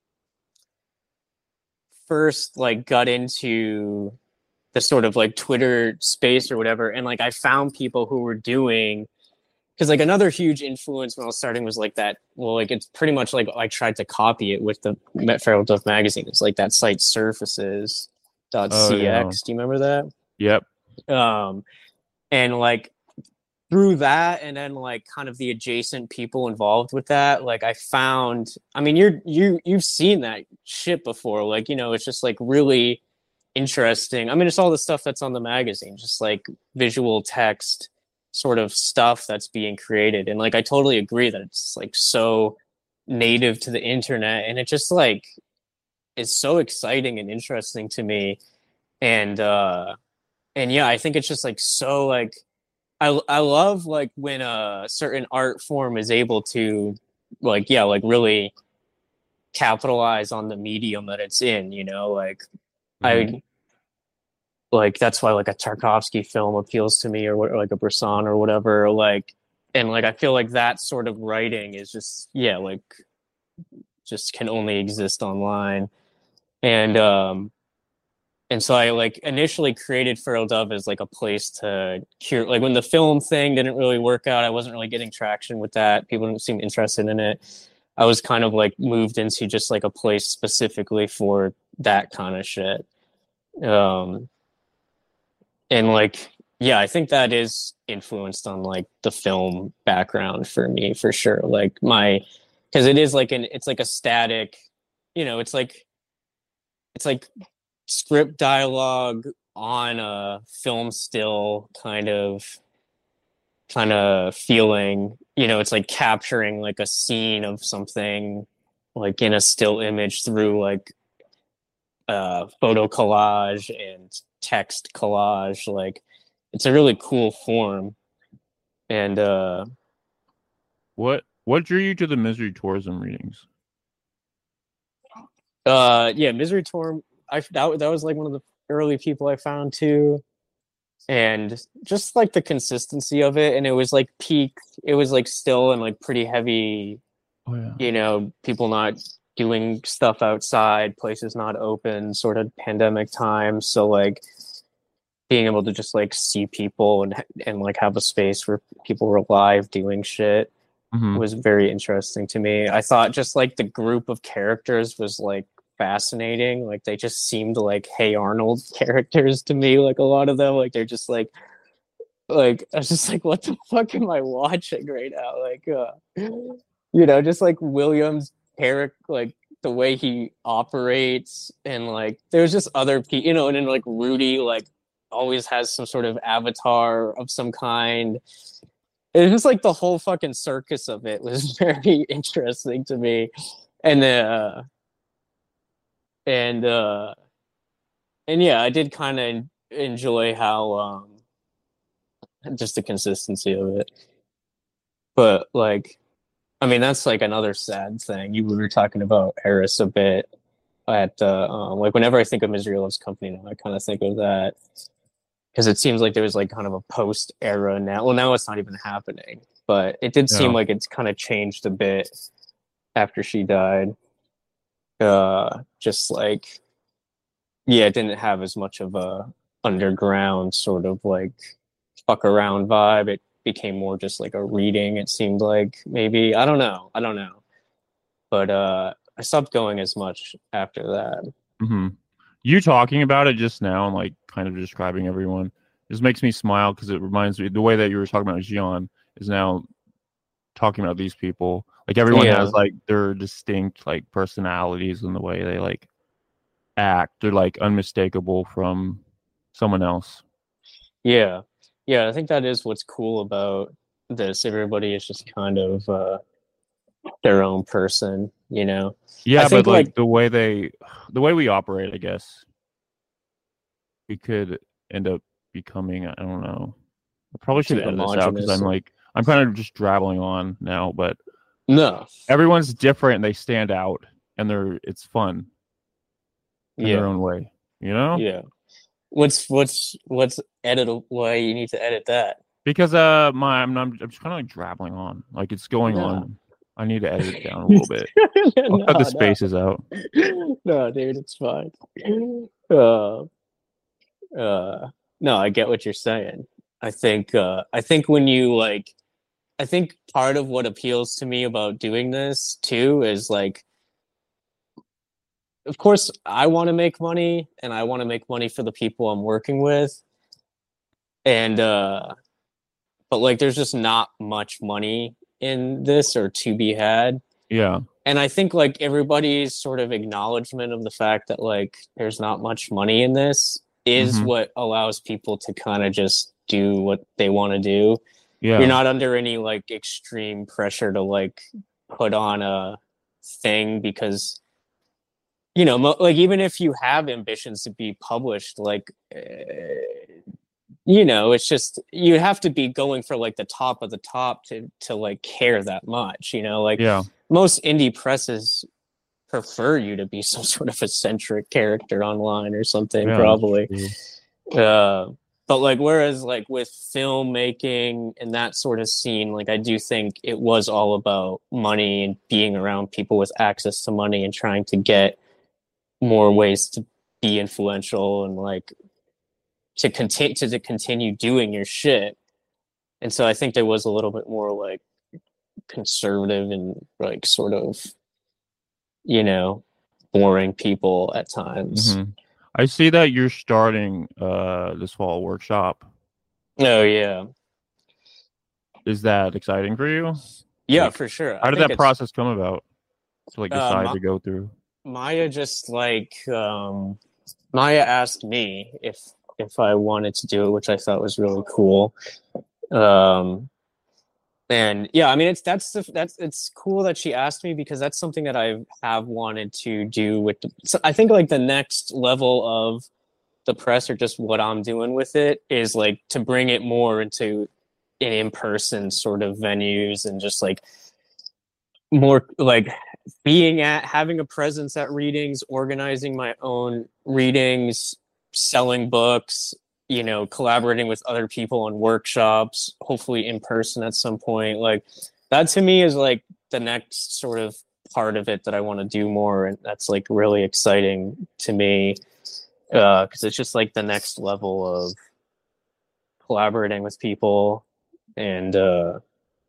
first like got into the sort of like Twitter space or whatever, and like I found people who were doing because like another huge influence when I was starting was like that. Well, like it's pretty much like I tried to copy it with the Feral Dove magazine. It's like that site surfaces dot Oh c yeah. x. Do you remember that? Yep. Um, and like through that, and then like kind of the adjacent people involved with that, like I found. I mean, you're you you've seen that shit before. Like you know, it's just like really interesting. I mean, it's all the stuff that's on the magazine, just like visual text sort of stuff that's being created. And like I totally agree that it's like so native to the internet, and it just like is so exciting and interesting to me. And uh and yeah, I think it's just like so like I I love like when a certain art form is able to like yeah, like really capitalize on the medium that it's in, you know, like Mm-hmm. I like that's why like a Tarkovsky film appeals to me, or, or like a Bresson or whatever. Like, and like I feel like that sort of writing is just yeah, like just can only exist online. And um, and so I like initially created Feral Dove as like a place to cure. Like when the film thing didn't really work out, I wasn't really getting traction with that. People didn't seem interested in it. I was kind of like moved into just like a place specifically for that kind of shit. Um, and like yeah, I think that is influenced on like the film background for me for sure. Like my because it is like an it's like a static, you know, it's like it's like script dialogue on a film still kind of kind of feeling, you know, it's like capturing like a scene of something like in a still image through like uh photo collage and text collage. Like it's a really cool form. And uh What what drew you to the Misery Tourism readings? uh yeah, Misery Tour, I that, that was like one of the early people I found too. And just like the consistency of it, and it was like peak, it was like still in like pretty heavy, Oh yeah. you know, people not doing stuff outside, places not open, sort of pandemic time. So like being able to just like see people and and like have a space where people were live doing shit Mm-hmm. was very interesting to me. I thought just like the group of characters was like fascinating. Like they just seemed like Hey Arnold characters to me. Like a lot of them, like they're just like like I was just like, what the fuck am I watching right now? Like uh you know, just like Williams' character, like the way he operates, and like there's just other people, you know, and then like Rudy like always has some sort of avatar of some kind. It was like the whole fucking circus of it was very interesting to me. And uh and uh and yeah, I did kind of enjoy how um just the consistency of it. But like I mean, that's like another sad thing. You were talking about Eris a bit at uh, um, like whenever I think of Misery Loves Company now, I kind of think of that because it seems like there was like kind of a post era now. Well, now it's not even happening, but it did seem Yeah. like it's kind of changed a bit after she died. Uh, just like yeah, it didn't have as much of a underground sort of like fuck around vibe. It became more just like a reading. It seemed like maybe I don't know. I don't know, but uh, I stopped going as much after that. Mm-hmm. You talking about it just now and like kind of describing everyone just makes me smile because it reminds me the way that you were talking about Xion is now talking about these people. Like everyone Yeah, has like their distinct like personalities and the way they like act. They're like unmistakable from someone else. yeah, yeah. I think that is what's cool about this. Everybody is just kind of uh, their own person, you know. I Yeah, but think like like the way they the way we operate, I guess we could end up becoming, I don't know. I probably should too edit this out because homogenous. I'm like I'm kind of just drabbling on now, but No, everyone's different and they stand out and they're it's fun in their yeah, own way, you know? yeah. What's what's what's edit? Why you need to edit that? Because uh my I'm I'm, I'm just kind of like drabbling on. Like it's going No, on. I need to edit it down a little bit. I'll cut the no, no, spaces out. no, dude, it's fine. Uh, uh, no, I get what you're saying. I think uh, I think when you like I think part of what appeals to me about doing this too is like, of course, I want to make money, and I want to make money for the people I'm working with, and uh, but like, there's just not much money in this or to be had. Yeah. And I think like everybody's sort of acknowledgement of the fact that like there's not much money in this is mm-hmm. what allows people to kind of just do what they want to do. Yeah. You're not under any like extreme pressure to like put on a thing because, you know, mo- like even if you have ambitions to be published, like, uh, you know, it's just, you have to be going for like the top of the top to, to like care that much, you know, like yeah. most indie presses prefer you to be some sort of eccentric character online or something, yeah, probably. Uh, but like, whereas like with filmmaking and that sort of scene, like I do think it was all about money and being around people with access to money and trying to get more ways to be influential and like to continue to, to continue doing your shit. And so I think there was a little bit more like conservative and like sort of, you know, boring people at times. Mm-hmm. I see that you're starting uh this fall workshop. Oh yeah. Is that exciting for you? Yeah, like, for sure. How I did that process come about to like decide uh, Ma- to go through? Maya just like um Maya asked me if if I wanted to do it, which I thought was really cool. Um And yeah, I mean, it's that's the, that's it's cool that she asked me because that's something that I have wanted to do with. The, so I think like the next level of the press or just what I'm doing with it is like to bring it more into an in-person sort of venues and just like more like being at having a presence at readings, organizing my own readings, selling books, you know, collaborating with other people on workshops, hopefully in person at some point. Like that to me is like the next sort of part of it that I want to do more. And that's like really exciting to me. Uh, cause it's just like the next level of collaborating with people. And, uh,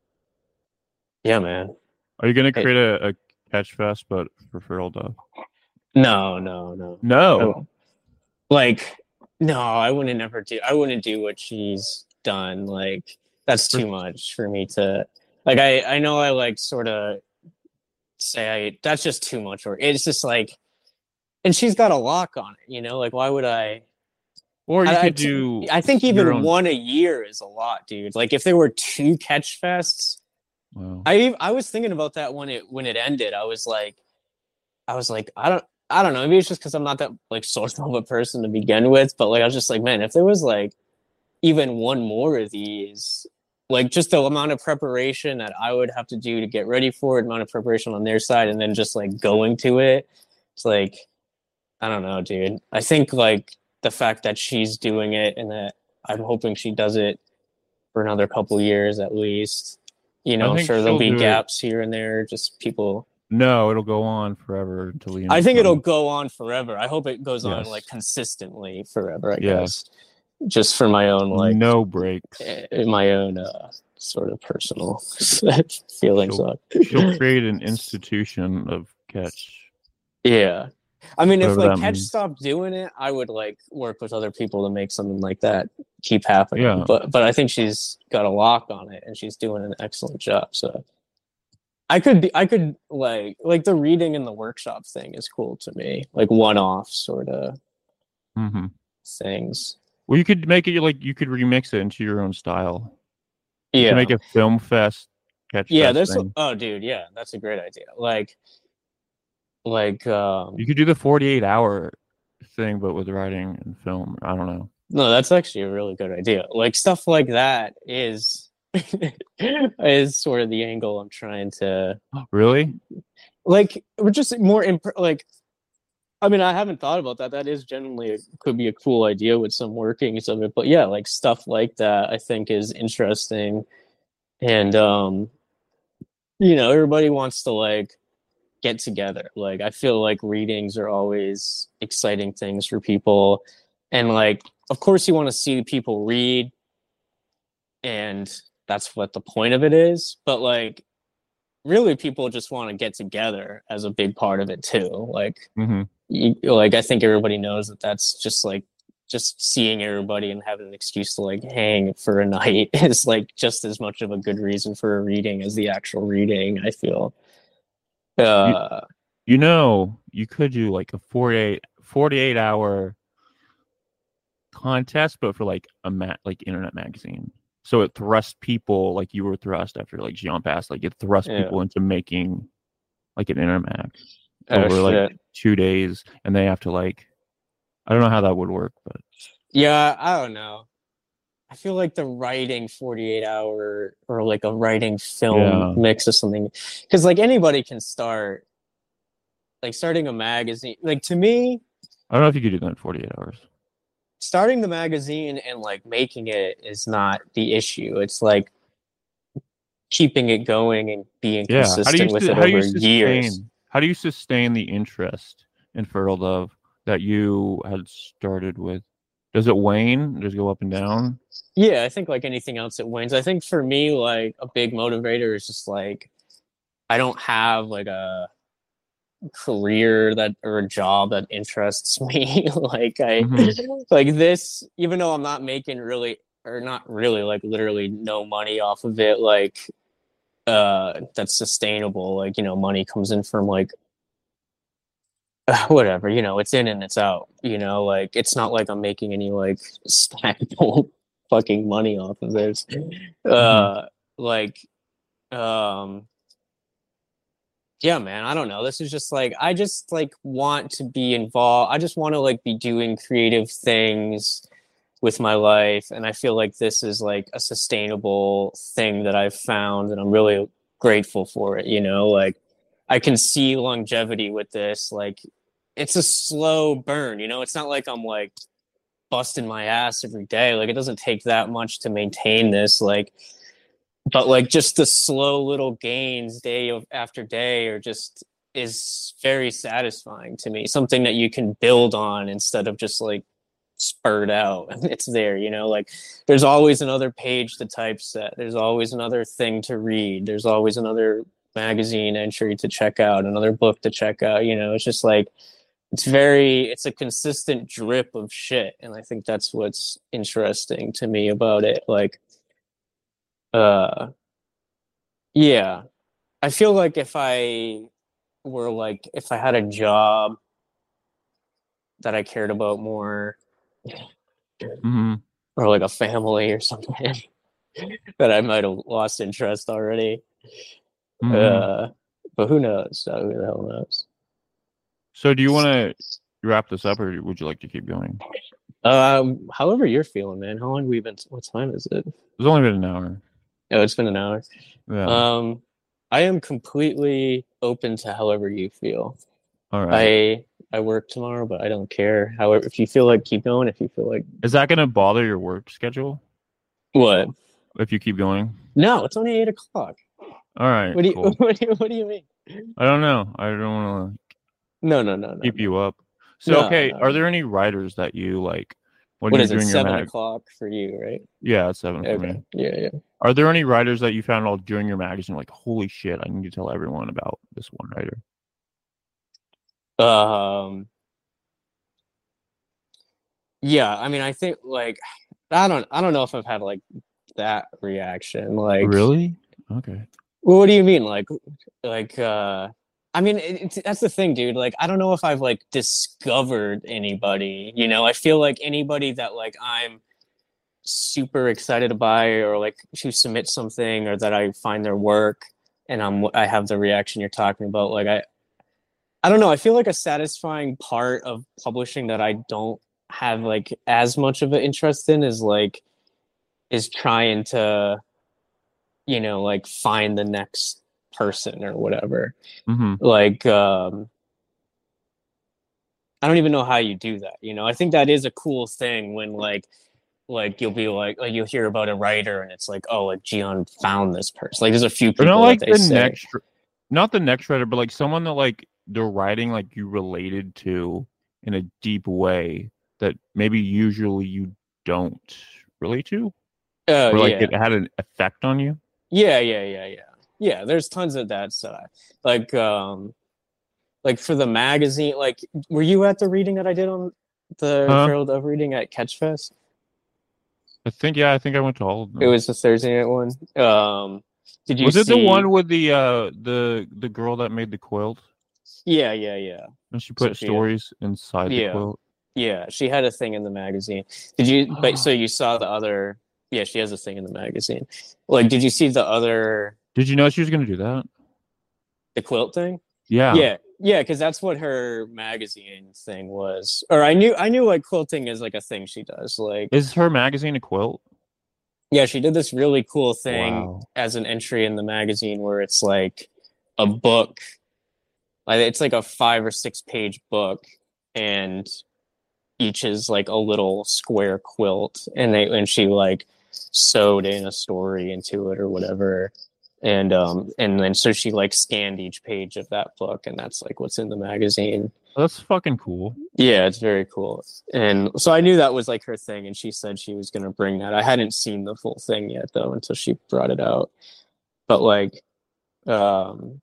yeah, man. Are you going to create it, a, a catch fest, but for Feral Dove? No, no, no, no. Like, no, I wouldn't never do. I wouldn't do what she's done. Like, that's too much for me to. Like, I I know I like sort of say I that's just too much work. It's just like, and she's got a lock on it. You know, like why would I? Or you I, could I, do. I think even one a year is a lot, dude. Like if there were two catch fests, wow. I I was thinking about that when it when it ended. I was like, I was like, I don't. I don't know. Maybe it's just because I'm not that like social of a person to begin with, but like I was just like, man, if there was like even one more of these, like just the amount of preparation that I would have to do to get ready for it, amount of preparation on their side, and then just like going to it, it's like, I don't know, dude. I think like the fact that she's doing it and that I'm hoping she does it for another couple years at least. You know, I'm sure there'll be gaps it. here and there, just people. No, it'll go on forever until the end. I think it'll go on forever. I hope it goes yes. on like consistently forever. I yeah. guess, just for my own like no breaks, my own uh, sort of personal feelings. She'll, she'll create an institution of Catch. Yeah, I mean, Whatever if like Catch means. stopped doing it, I would like work with other people to make something like that keep happening. Yeah. But but I think she's got a lock on it, and she's doing an excellent job. So. I could be, I could like, like the reading and the workshop thing is cool to me. Like one-off sort of mm-hmm. things. Well, you could make it like, you could remix it into your own style. Yeah. You could make a film fest, Catch Yeah. fest There's, thing. oh dude. Yeah. That's a great idea. Like, like, um, you could do the forty-eight hour thing, but with writing and film. I don't know. No, that's actually a really good idea. Like stuff like that is, is sort of the angle I'm trying to really like. We're just more imp- like. I mean, I haven't thought about that. That is generally a, could be a cool idea with some workings of it. But yeah, like stuff like that, I think is interesting, and um, you know, everybody wants to like get together. Like, I feel like readings are always exciting things for people, and like, of course, you want to see people read, and that's what the point of it is. But like, really, people just want to get together as a big part of it too. Like, Mm-hmm. you, like I think everybody knows that that's just like just seeing everybody and having an excuse to like hang for a night is like just as much of a good reason for a reading as the actual reading, I feel. You, Uh, you know, you could do like a forty-eight, forty-eight hour contest, but for like a ma- like internet magazine. So it thrusts people like you were thrust after like Jean passed. Like it thrust yeah. people into making like an internet mag Oh, over shit. like two days, and they have to like I don't know how that would work, but Yeah, I don't know. I feel like the writing forty-eight hour or like a writing film yeah, mix of something, because like anybody can start, like starting a magazine. Like to me, I don't know if you could do that in forty-eight hours. starting the magazine and like making it is not the issue. It's like keeping it going and being Yeah, how do you consistent with su- it how do you over years. sustain how do you sustain the interest in Fertile Love that you had started with? Does it wane? Does it go up and down? Yeah, I think like anything else, it wins. I think for me, like a big motivator is just like I don't have like a career that or a job that interests me. Like I Mm-hmm. like this, even though I'm not making really or not really like literally no money off of it, like uh that's sustainable. Like, you know, money comes in from like whatever, you know, it's in and it's out, you know, like it's not like I'm making any like stackable fucking money off of this. Mm-hmm. Uh like um yeah, man, I don't know. This is just like I just like want to be involved. I just want to like be doing creative things with my life, and I feel like this is like a sustainable thing that I've found, and I'm really grateful for it, you know? Like I can see longevity with this. Like it's a slow burn, you know? It's not like I'm like busting my ass every day. Like it doesn't take that much to maintain this. Like but like just the slow little gains day of, after day are just is very satisfying to me, something that you can build on instead of just like spurred out. It's there, you know, like there's always another page to typeset, there's always another thing to read, there's always another magazine entry to check out, another book to check out, you know. It's just like it's very it's a consistent drip of shit, and I think that's what's interesting to me about it. Like uh yeah, I feel like if I were like, if I had a job that I cared about more, Mm-hmm. or like a family or something, that I might have lost interest already. Mm-hmm. Uh, but who knows? Uh, who the hell knows? So do you want to wrap this up, or would you like to keep going? Um, however you're feeling, man. How long have we been? What time is it? It's only been an hour. Oh, it's been an hour. Yeah. Um, I am completely open to however you feel. All right. I I work tomorrow, but I don't care. However, if you feel like keep going, if you feel like Is that going to bother your work schedule what? if you keep going? No, it's only eight o'clock. All right. What do you Cool. what do you what do you mean? I don't know. I don't want to No, no, no, no. keep no. you up. So, No, okay, no, are no. there any writers that you like when What you're is it? doing your Seven mag? o'clock for you, right? Yeah, it's seven for Okay. me. Yeah, yeah. Are there any writers that you found all during your magazine like, holy shit, I need to tell everyone about this one writer? Um. Yeah, I mean, I think like I don't I don't know if I've had like that reaction. Like, Really? Okay. what do you mean? Like, like uh. I mean, it, it's, that's the thing, dude. Like, I don't know if I've like discovered anybody. You know, I feel like anybody that like I'm super excited to buy or like to submit something or that I find their work and I'm I have the reaction you're talking about. Like I I don't know. I feel like a satisfying part of publishing that I don't have like as much of an interest in is like is trying to, you know, like find the next person or whatever. Mm-hmm. Like um I don't even know how you do that. You know, I think that is a cool thing when like like you'll be like like you'll hear about a writer and it's like, oh, like Gian found this person. Like there's a few Or not people like that they the say. next, not the next writer, but like someone that like they're writing like you related to in a deep way that maybe usually you don't relate to. Oh Where like yeah, it had an effect on you? yeah, yeah, yeah, yeah, yeah. There's tons of that stuff. Like, um, like for the magazine. Like, were you at the reading that I did on the Huh? Feral Dove reading at Catchfest? I think yeah, I think I went to all of It them. was the Thursday night one. Um, did you Was it the one see? with the uh the the girl that made the quilt Yeah, yeah, yeah. and she put Sophia. stories inside the Yeah, quilt? yeah. She had a thing in the magazine. Did you? But so you saw the other? Yeah, she has a thing in the magazine. Like, did you see the other Did you know she was gonna do that? the quilt thing? Yeah. Yeah, yeah, because that's what her magazine thing was. Or I knew, I knew like quilting is like a thing she does. Like, Is her magazine a quilt? yeah, she did this really cool thing Wow. as an entry in the magazine where it's like a book, like it's like a five or six page book, and each is like a little square quilt, and they and she like sewed in a story into it or whatever, and um and then so she like scanned each page of that book, and that's like what's in the magazine. That's fucking cool. Yeah, it's very cool. And so I knew that was like her thing, and she said she was going to bring that. I hadn't seen the full thing yet though until she brought it out. But like um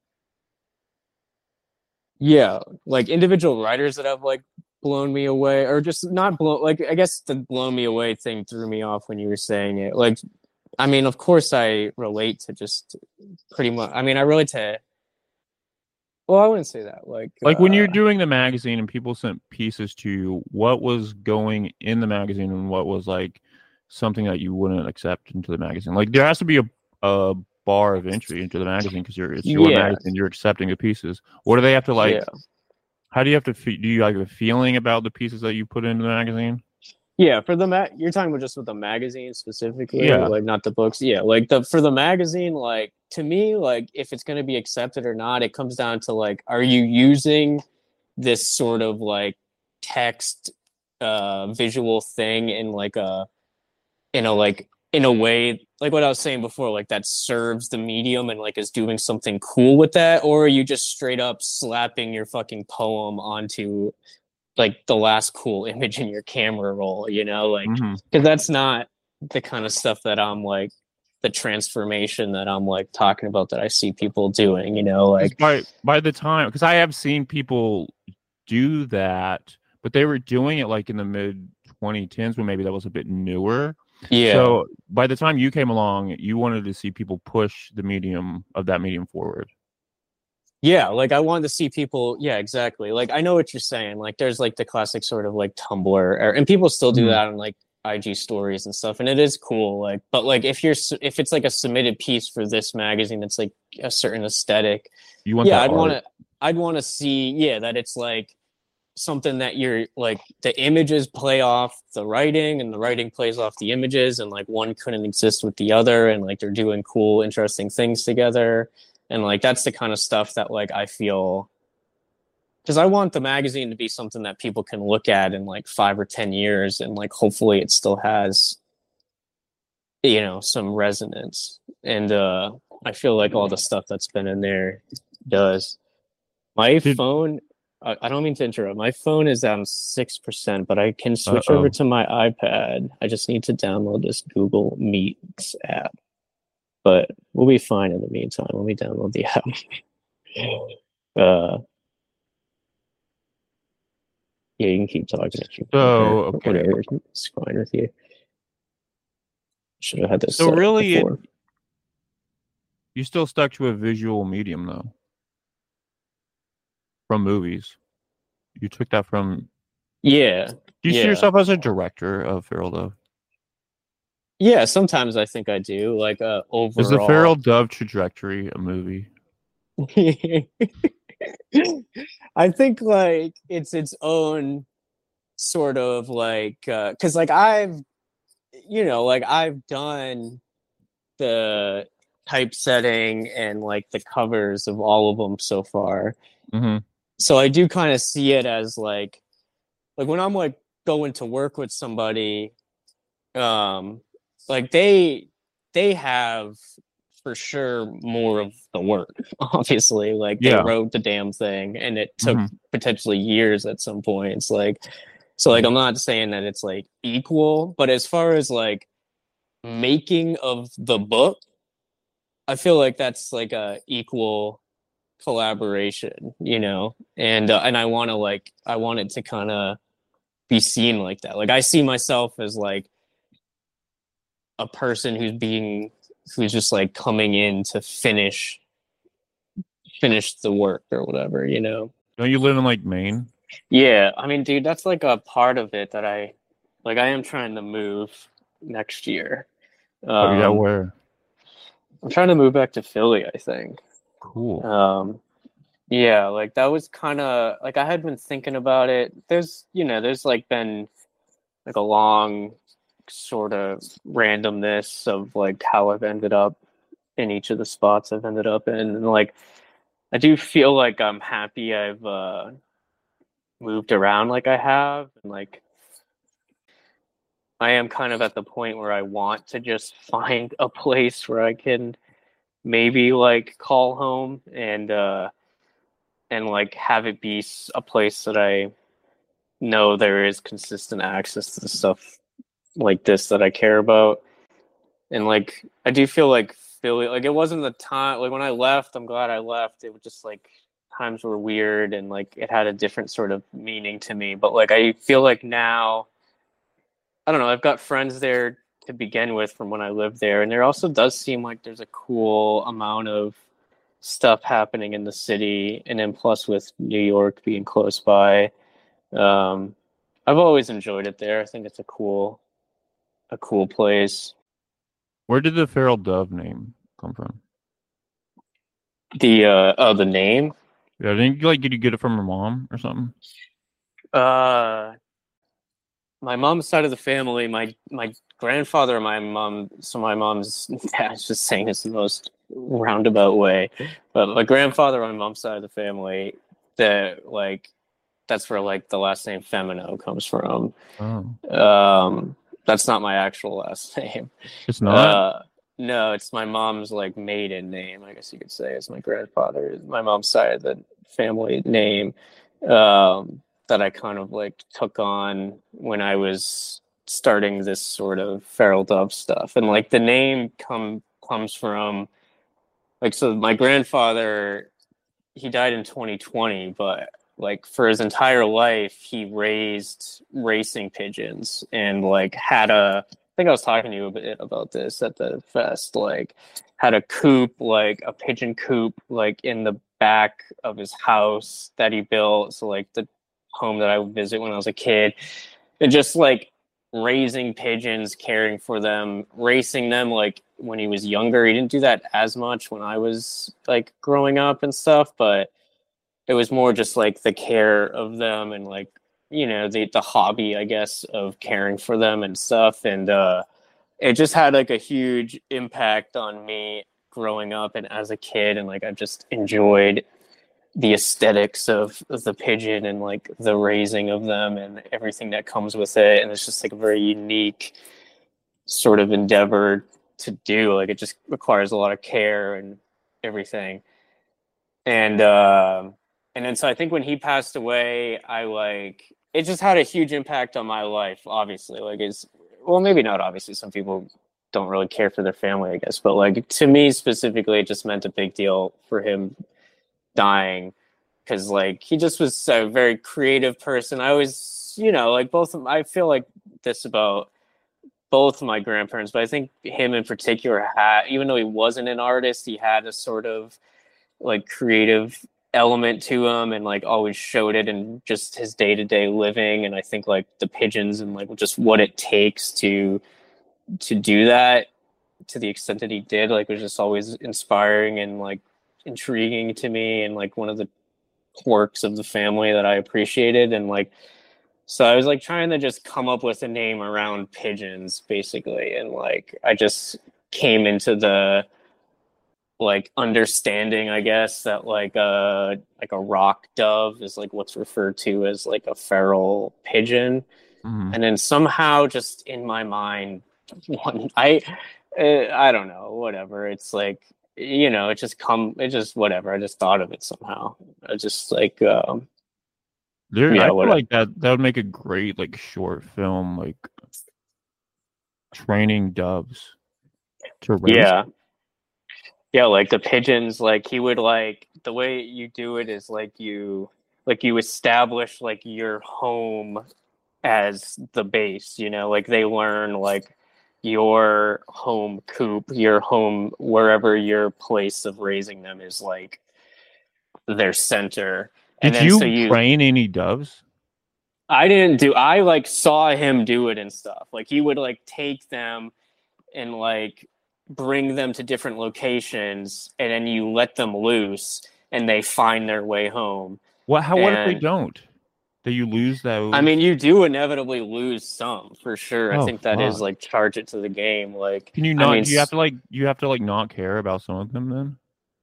yeah, like individual writers that have like blown me away, or just not blown, like I guess the blow me away thing threw me off when you were saying it. Like, I mean, of course I relate to just pretty much, I mean, I relate to, well, I wouldn't say that. Like, Like when you're uh, doing the magazine and people sent pieces to you, what was going in the magazine and what was like something that you wouldn't accept into the magazine? Like there has to be a a bar of entry into the magazine because you're it's your yeah, magazine, you're accepting the pieces. What do they have to like? yeah. How do you have to? Fe- do you like have a feeling about the pieces that you put into the magazine? Yeah, for the ma- you're talking about just with the magazine specifically, Yeah. like not the books. Yeah, like the for the magazine, like to me, like if it's going to be accepted or not, it comes down to like, are you using this sort of like text, uh, visual thing in like a in a like in a way like what I was saying before, like that serves the medium and like is doing something cool with that, or are you just straight up slapping your fucking poem onto like the last cool image in your camera roll, you know, like Mm-hmm. because that's not the kind of stuff that I'm like the transformation that I'm like talking about that I see people doing, you know, like By by the time, because I have seen people do that, but they were doing it like in the mid twenty tens when maybe that was a bit newer. yeah. So by the time you came along, you wanted to see people push the medium of that medium forward. Yeah, like I wanted to see people. Yeah, exactly. Like I know what you're saying. Like there's like the classic sort of like Tumblr, or, and people still do Mhm. that on like I G stories and stuff, and it is cool. Like, but like if you're if it's like a submitted piece for this magazine, that's like a certain aesthetic. You want Yeah, that I'd art. want to. I'd want to see. Yeah, that it's like something that you're like the images play off the writing, and the writing plays off the images, and like one couldn't exist with the other, and like they're doing cool, interesting things together. And like that's the kind of stuff that like I feel, because I want the magazine to be something that people can look at in like five or ten years, and like hopefully it still has, you know, some resonance. And uh I feel like all the stuff that's been in there does. My Did, phone, I, I don't mean to interrupt. My phone is down six percent, but I can switch Uh-oh. over to my iPad. I just need to download this Google Meets app. But we'll be fine in the meantime. Let me download the app. uh, yeah, you can keep talking if you So, want. okay. Whatever, it's fine with you. Should have had this. So set up really, it, before. you still stuck to a visual medium though. From movies, you took that from. Yeah. Do you yeah. see yourself as a director of Feral Dove? Yeah, sometimes I think I do. Like uh, overall. Is the Feral Dove trajectory a movie? I think like it's its own sort of like because uh, like I've you know like I've done the typesetting and like the covers of all of them so far. Mm-hmm. So I do kind of see it as like like when I'm like going to work with somebody, um, like they they have for sure more of the work. Obviously, like they Yeah. wrote the damn thing, and it took Mhm. potentially years at some points. Like, so like I'm not saying that it's like equal, but as far as like making of the book, I feel like that's like a equal collaboration, you know, and uh, and I want to like I want it to kind of be seen like that. Like I see myself as like a person who's being who's just like coming in to finish finish the work or whatever, you know. Don't you live in like Maine? Yeah, I mean, dude, that's like a part of it that I like. I am trying to move next year. Oh yeah, Um, where? I'm trying to move back to Philly, I think. Cool. Um, yeah, like that was kind of like I had been thinking about it. There's, you know, there's like been like a long sort of randomness of like how I've ended up in each of the spots I've ended up in. And like I do feel like I'm happy I've uh moved around like I have, and like I am kind of at the point where I want to just find a place where I can maybe like call home and uh and like have it be a place that I know there is consistent access to the stuff like this that I care about. And like I do feel like Philly, like it wasn't the time like when I left, I'm glad I left. It was just like times were weird and like it had a different sort of meaning to me. But like I feel like now, I don't know, I've got friends there to begin with from when I lived there, and there also does seem like there's a cool amount of stuff happening in the city, and then plus with New York being close by, um, I've always enjoyed it there. I think it's a cool, a cool place. Where did the feral dove name come from? The uh, oh, the name. Yeah, didn't you like did you get it from your mom or something? Uh, my mom's side of the family, my my grandfather and my mom. So my mom's dad's just saying this in the most roundabout way, but my grandfather on my mom's side of the family, that like that's where like the last name Femino comes from. Oh, Um, that's not my actual last name. it's not. Uh, no, it's my mom's like maiden name, I guess you could say. It's my grandfather, my mom's side of the family name, um, that I kind of like took on when I was starting this sort of feral dove stuff. And like the name come comes from like so my grandfather, he died in twenty twenty, but like for his entire life he raised racing pigeons and like had a I think I was talking to you a bit about this at the fest, like had a coop, like a pigeon coop, like in the back of his house that he built. So like the home that I would visit when I was a kid, and just like raising pigeons, caring for them, racing them. Like when he was younger, he didn't do that as much when I was like growing up and stuff, but it was more just like the care of them and like, you know, the the hobby, I guess, of caring for them and stuff. And uh, it just had like a huge impact on me growing up and as a kid. And like I just enjoyed the aesthetics of, of the pigeon and like the raising of them and everything that comes with it. And it's just like a very unique sort of endeavor to do. Like it just requires a lot of care and everything. And uh, and then so I think when he passed away, I like it just had a huge impact on my life. Obviously, like it's well, maybe not. Obviously, some people don't really care for their family, I guess. But like to me specifically, it just meant a big deal for him dying, because like he just was a very creative person. I was, you know, like both of, I feel like this about both of my grandparents, but I think him in particular had, even though he wasn't an artist, he had a sort of like creative element to him and like always showed it in just his day-to-day living. And I think like the pigeons and like just what it takes to to do that to the extent that he did, like was just always inspiring and like intriguing to me, and like one of the quirks of the family that I appreciated. And like so I was like trying to just come up with a name around pigeons basically, and like I just came into the like understanding, I guess, that like a like a rock dove is like what's referred to as like a feral pigeon. Mm-hmm. And then somehow just in my mind one I uh, I don't know, whatever, it's like, you know, it just come it just whatever, I just thought of it somehow. I just like um There, yeah, I feel whatever. like that that would make a great like short film, like training doves. To race? Yeah. Yeah, like the pigeons, like he would like the way you do it is like you like you establish like your home as the base, you know, like they learn like your home coop, your home wherever your place of raising them is like their center. And Did then so you you train any doves? I didn't do I like saw him do it and stuff. Like he would like take them and like bring them to different locations and then you let them loose and they find their way home. What? How? What if they And don't? Do you lose those? I mean, you do inevitably lose some for sure. I Oh think that is fuck! like charge it to the game. Like, Can you I not? mean, Do you have to like? You have to like not care about some of them then?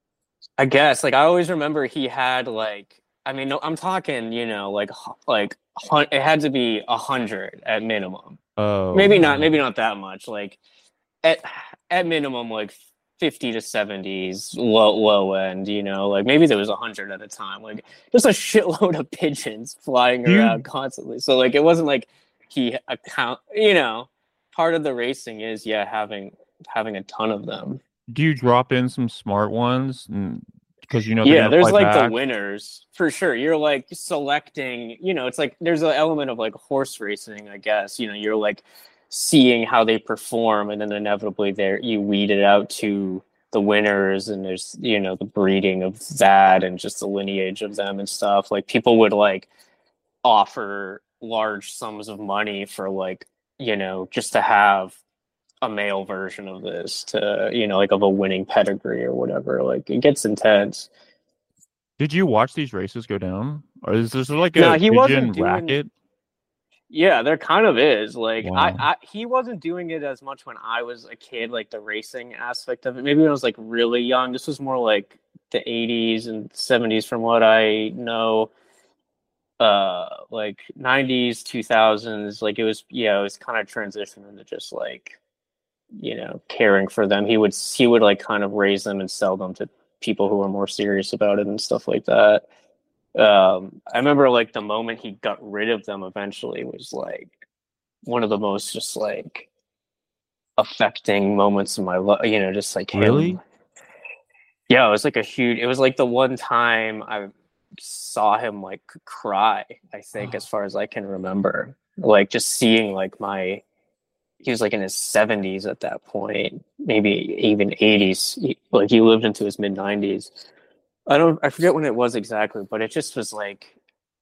I guess like I always remember he had like I mean, no, I'm talking you know like hu- like hun- it had to be a hundred at minimum. Oh, Maybe not. wow. Maybe not that much. Like at at minimum like fifty to seventies low low end. You know, like maybe there was a hundred at a time. Like just a shitload of pigeons flying Do you around constantly. So like it wasn't like he account. You know, part of the racing is yeah having having a ton of them. do you drop in some smart ones because you know they're Yeah, gonna there's fly like the back? winners for sure. You're like selecting, you know, it's like there's an element of like horse racing, I guess. You know, you're like seeing how they perform, and then inevitably there you weed it out to the winners, and there's you know the breeding of that and just the lineage of them and stuff. Like people would like offer large sums of money for like you know just to have a male version of this to you know like of a winning pedigree or whatever. Like it gets intense. Did you watch these races go down, or is this like No, a he pigeon wasn't doing. racket? Yeah, there kind of is. Like I, Wow. I, he wasn't doing it as much when I was a kid, like the racing aspect of it. Maybe when I was like really young. This was more like the eighties and seventies, from what I know. Uh, like nineties, two thousands. Like it was, yeah, it was kind of transitioning into just like, you know, caring for them. He would, he would like kind of raise them and sell them to people who were more serious about it and stuff like that. um I remember like the moment he got rid of them eventually was like one of the most just like affecting moments of my life, you know, just like Really? him. Yeah, it was like a huge it was like the one time I saw him like cry, I think, as far as I can remember. Like just seeing like my he was like in his seventies at that point, maybe even eighties. He, like he lived into his mid nineties. I don't I forget when it was exactly, but it just was like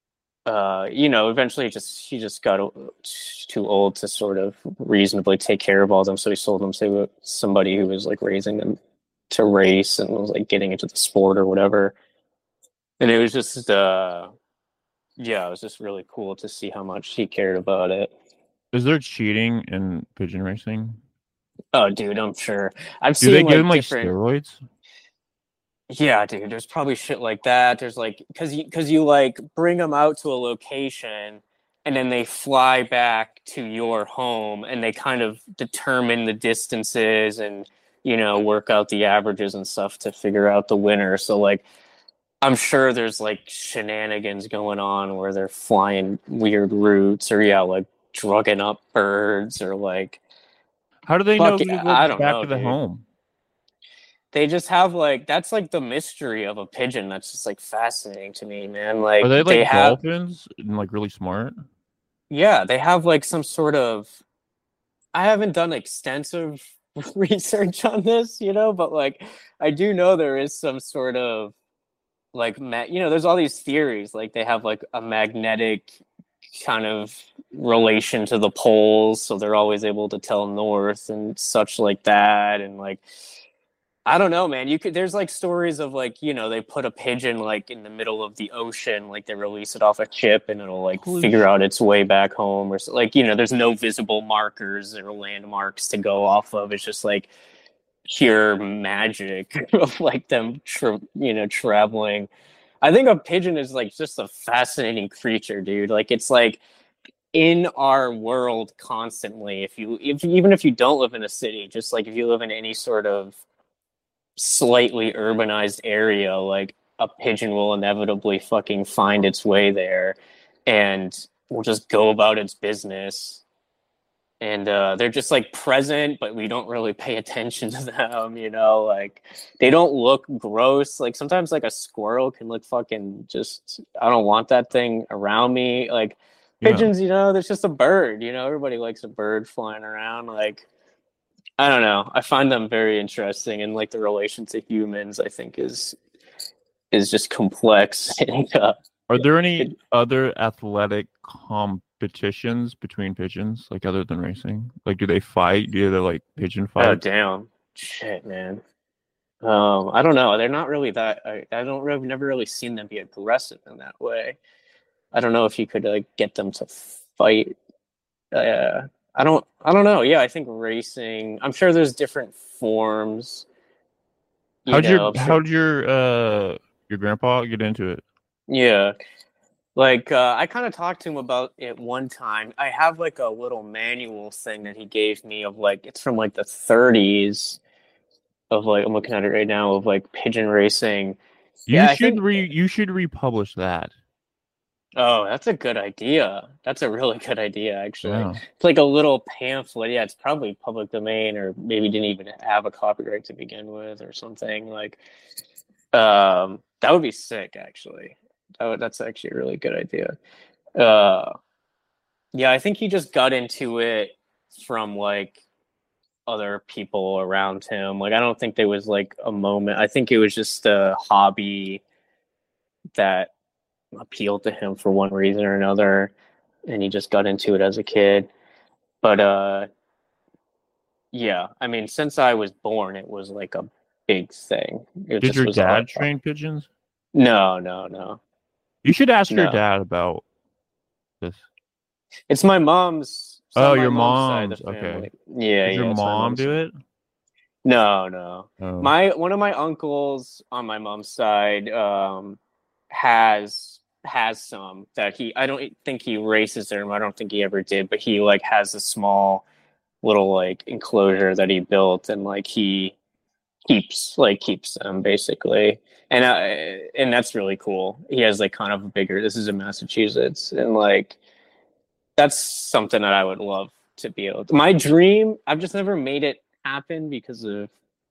uh you know eventually just he just got too old to sort of reasonably take care of all of them, so he sold them to somebody who was like raising them to race and was like getting into the sport or whatever. And it was just uh yeah, it was just really cool to see how much he cared about it. Is there cheating in pigeon racing? Oh dude, I'm sure I've Do they seen give like them like different steroids? Yeah, dude, there's probably shit like that. There's like because you because you like bring them out to a location and then they fly back to your home and they kind of determine the distances and you know work out the averages and stuff to figure out the winner. So like I'm sure there's like shenanigans going on where they're flying weird routes or yeah, like drugging up birds or like How do they know fuck who to go I don't back know, to the dude. home? They just have like that's like the mystery of a pigeon that's just like fascinating to me, man. Are Like they they like have dolphins and like really smart? yeah, they have like some sort of I haven't done extensive research on this, you know, but like I do know there is some sort of like ma- you know, there's all these theories like they have like a magnetic kind of relation to the poles, so they're always able to tell north and such like that and like I don't know, man. You could there's like stories of like, you know, they put a pigeon like in the middle of the ocean, like they release it off a ship and it'll like Holy figure sh- out its way back home or so, like, you know, there's no visible markers or landmarks to go off of. It's just like pure magic of like them, tra- you know, traveling. I think a pigeon is like just a fascinating creature, dude. Like it's like in our world constantly. If you, if even if you don't live in a city, just like if you live in any sort of slightly urbanized area, like a pigeon will inevitably fucking find its way there and will just go about its business. and uh, they're just like present, but we don't really pay attention to them. You know, like they don't look gross. Like sometimes, like a squirrel can look fucking just. I don't want that thing around me. Like pigeons, yeah. You know, there's just a bird. You know, everybody likes a bird flying around. Like I don't know. I find them very interesting, and like the relation to humans, I think is is just complex. and, uh, Are there any it, other athletic competitions between pigeons, like other than racing? Like, do they fight? Do they like pigeon fight? Oh, damn. Shit, man. Um, I don't know. They're not really that. I, I don't. I've never really seen them be aggressive in that way. I don't know if you could like get them to fight. Uh, I don't. I don't know. Yeah, I think racing. I'm sure there's different forms. You how'd know, your sure. How'd your uh your grandpa get into it? Yeah. Like, uh, I kind of talked to him about it one time. I have, like, a little manual thing that he gave me of, like, it's from, like, the thirties of, like, I'm looking at it right now, of, like, pigeon racing. You yeah, should think... re you should republish that. Oh, that's a good idea. That's a really good idea, actually. Yeah. It's like a little pamphlet. Yeah, it's probably public domain, or maybe didn't even have a copyright to begin with or something. Like, um, that would be sick, actually. Oh, that's actually a really good idea. Uh, yeah, I think he just got into it from like other people around him. Like, I don't think there was like a moment. I think it was just a hobby that appealed to him for one reason or another, and he just got into it as a kid. But uh, yeah, I mean, since I was born, it was like a big thing. It Did your dad train pigeons? No, no, no. You should ask no. your dad about this. It's my mom's. Oh, my your mom's. mom's okay. Yeah, Did yeah. your mom do it? No, no. Oh. My one of my uncles on my mom's side um, has has some that he. I don't think he races them. I don't think he ever did, but he like has a small little like enclosure that he built, and like he keeps like keeps them basically. And uh, and that's really cool. He has like kind of a bigger. This is in Massachusetts, and like that's something that I would love to be able to. My dream. I've just never made it happen because of.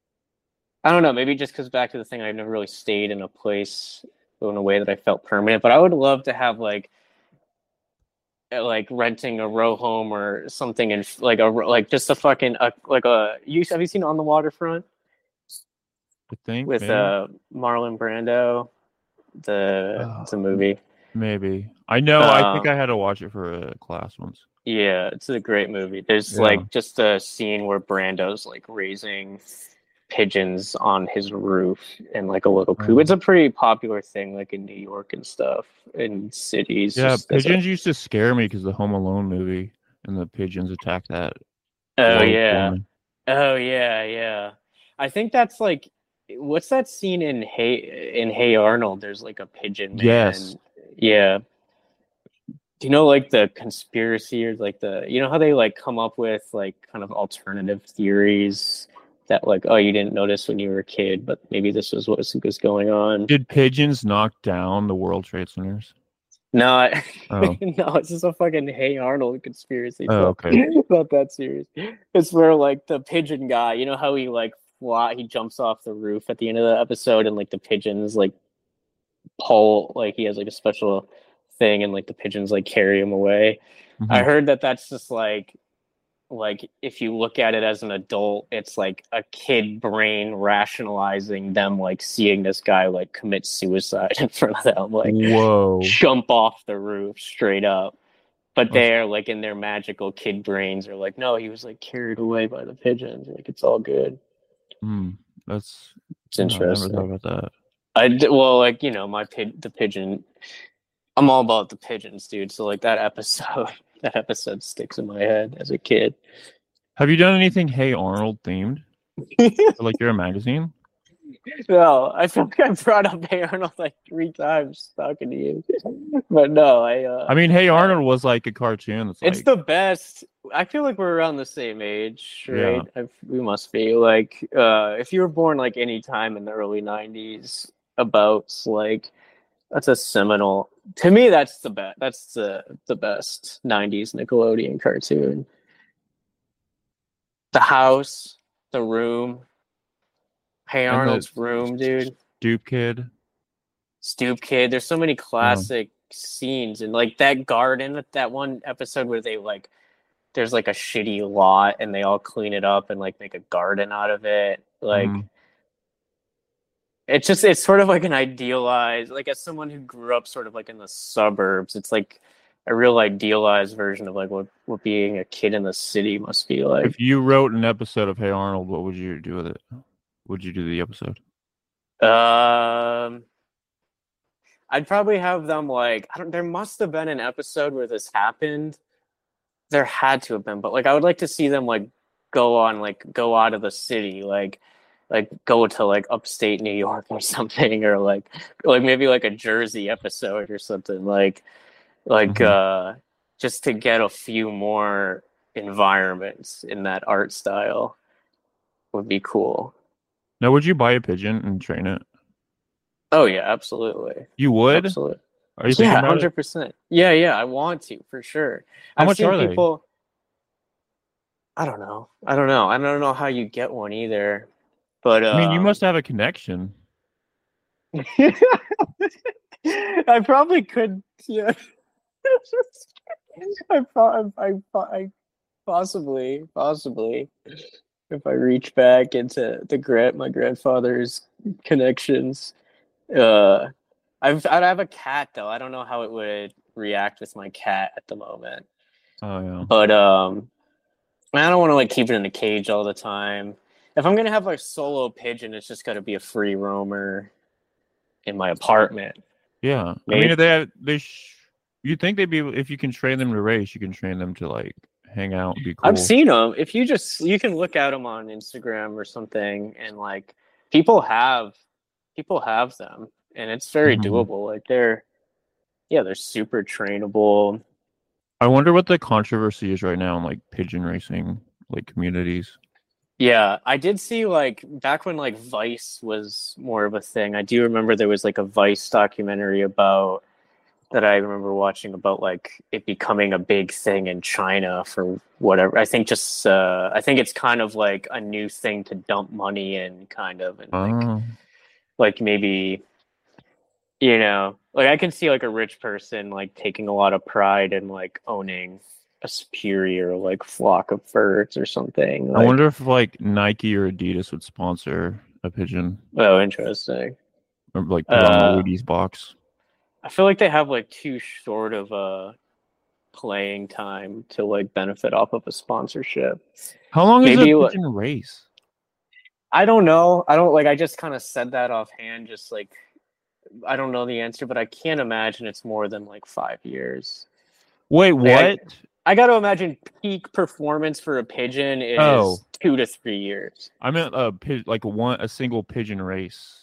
I don't know. Maybe just because back to the thing, I've never really stayed in a place in a way that I felt permanent. But I would love to have like, like renting a row home or something, and like a like just a fucking a, like a. You have you seen On the Waterfront? I think with maybe. uh Marlon Brando, the oh, the movie. Maybe I know. Uh, I think I had to watch it for a class once. Yeah, it's a great movie. There's yeah. like just a scene where Brando's like raising pigeons on his roof in like a little coop. Oh. It's a pretty popular thing, like in New York and stuff, in cities. Yeah, pigeons a... used to scare me because the Home Alone movie and the pigeons attack that. Oh yeah. Woman. Oh yeah, yeah. I think that's like. What's that scene in Hey in Hey Arnold? There's like a pigeon man. Yes. Yeah. Do you know like the conspiracy or like the you know how they like come up with like kind of alternative theories that like oh you didn't notice when you were a kid, but maybe this was what was going on. Did pigeons knock down the World Trade Centers? No, I, oh. no, it's just a fucking Hey Arnold conspiracy oh, okay. about that series. It's where like the pigeon guy, you know how he like fly, he jumps off the roof at the end of the episode, and like the pigeons like pull, like he has like a special thing, and like the pigeons like carry him away. Mm-hmm. I heard that that's just like, like if you look at it as an adult, it's like a kid brain rationalizing them, like seeing this guy like commit suicide in front of them, like whoa, jump off the roof straight up. But they're like in their magical kid brains are like, no, he was like carried away by the pigeons. Like it's all good. Hmm, that's it's interesting. I never thought about that. I did, well, like you know, my pig, the pigeon. I'm all about the pigeons, dude. So like that episode, that episode sticks in my head as a kid. Have you done anything Hey Arnold themed? Like you're a magazine? No, I feel like I brought up Hey Arnold like three times talking to you, but no, I. Uh, I mean, Hey Arnold was like a cartoon. That's it's like... the best. I feel like we're around the same age, right? Yeah. We must be like, uh, if you were born like any time in the early nineties, about like that's a seminal. To me, that's the best. That's the the best nineties Nickelodeon cartoon. The House, The Room, Hey And the Arnold's Room, dude. Stoop Kid. Stoop Kid. There's so many classic yeah. scenes, and like that garden, that one episode where they like, there's like a shitty lot, and they all clean it up and like make a garden out of it. Like, mm. it's just it's sort of like an idealized, like as someone who grew up sort of like in the suburbs, it's like a real idealized version of like what what being a kid in the city must be like. If you wrote an episode of Hey Arnold, what would you do with it? Would you do the episode? Um. I'd probably have them like I don't. There must have been an episode where this happened. There had to have been, but like I would like to see them like go on like go out of the city, like like go to like upstate New York or something, or like like maybe like a Jersey episode or something, like like mm-hmm. uh, just to get a few more environments in that art style would be cool. Now, would you buy a pigeon and train it? Oh yeah, absolutely. You would? Absolutely. Are you thinking yeah, about one hundred percent. It? Yeah, yeah, I want to for sure. How I've much seen are people, they? I don't know. I don't know. I don't know how you get one either. But um... I mean, you must have a connection. I probably could. Yeah. I, I, I, I possibly, possibly, if I reach back into the grand my grandfather's connections. Uh, I've I'd have a cat though. I don't know how it would react with my cat at the moment. Oh yeah. But um, I don't want to like keep it in a cage all the time. If I'm gonna have like solo pigeon, it's just got to be a free roamer in my apartment. Yeah, Maybe. I mean, if they have, they sh- you think they'd be if you can train them to race, you can train them to like hang out, and be cool. I've seen them. If you just you can look at them on Instagram or something, and like people have. People have them, and it's very mm-hmm. doable. Like they're, yeah, they're super trainable. I wonder what the controversy is right now in like pigeon racing, like communities. Yeah, I did see like back when like Vice was more of a thing. I do remember there was like a Vice documentary about that I remember watching about like it becoming a big thing in China for whatever. I think just uh, I think it's kind of like a new thing to dump money in, kind of, and like. Oh. Like maybe, you know, like I can see like a rich person like taking a lot of pride in like owning a superior like flock of birds or something. Like, I wonder if like Nike or Adidas would sponsor a pigeon. Oh, interesting. Or like put uh, on the Wheaties box. I feel like they have like too short of a playing time to like benefit off of a sponsorship. How long is Maybe, a pigeon like, race? I don't know. I don't like. I just kind of said that offhand. Just like, I don't know the answer, but I can't imagine it's more than like five years. Wait, what? Like, I, I got to imagine peak performance for a pigeon is oh. two to three years. I meant a like a one a single pigeon race.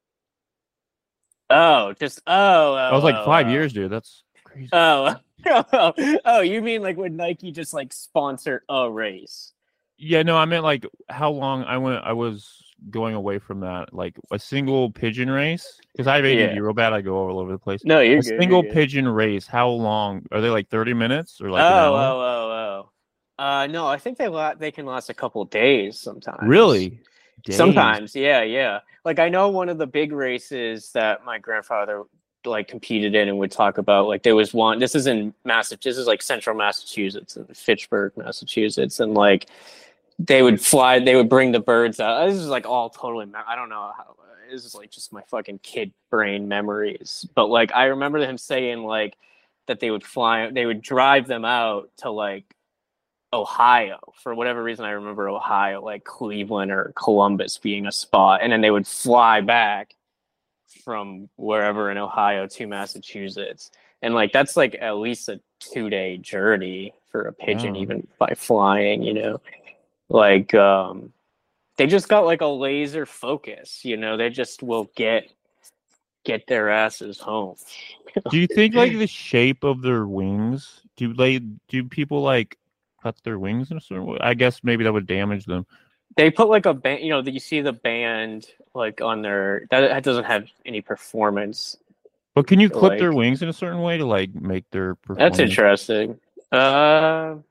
Oh, just oh. oh I was like oh, five oh. years, dude. That's crazy. Oh. oh, oh, you mean like would Nike just like sponsor a race? Yeah, no, I meant like how long I went. I was going away from that, like a single pigeon race, because I have A D D yeah. real bad. I go all over the place. No, you're a good, single you're pigeon race. How long are they? Like thirty minutes or like? Oh, an hour? oh, oh, oh. Uh, no, I think they la- they can last a couple of days sometimes. Really? Days? Sometimes, yeah, yeah. Like I know one of the big races that my grandfather like competed in and would talk about. Like there was one. This is in Massachusetts. This is like central Massachusetts in Fitchburg, Massachusetts, and like. They would fly. They would bring the birds out. This is like all totally. I don't know how. This is like just my fucking kid brain memories. But like I remember him saying like that they would fly. They would drive them out to like Ohio for whatever reason. I remember Ohio, like Cleveland or Columbus being a spot, and then they would fly back from wherever in Ohio to Massachusetts. And like that's like at least a two day journey for a pigeon, oh. even by flying. You know. Like, um, they just got like a laser focus, you know, they just will get, get their asses home. Do you think like the shape of their wings, do they, do people like cut their wings in a certain way? I guess maybe that would damage them. They put like a band, you know, you see the band like on their, that, that doesn't have any performance. But can you clip like, their wings in a certain way to like make their performance? That's interesting. Uh,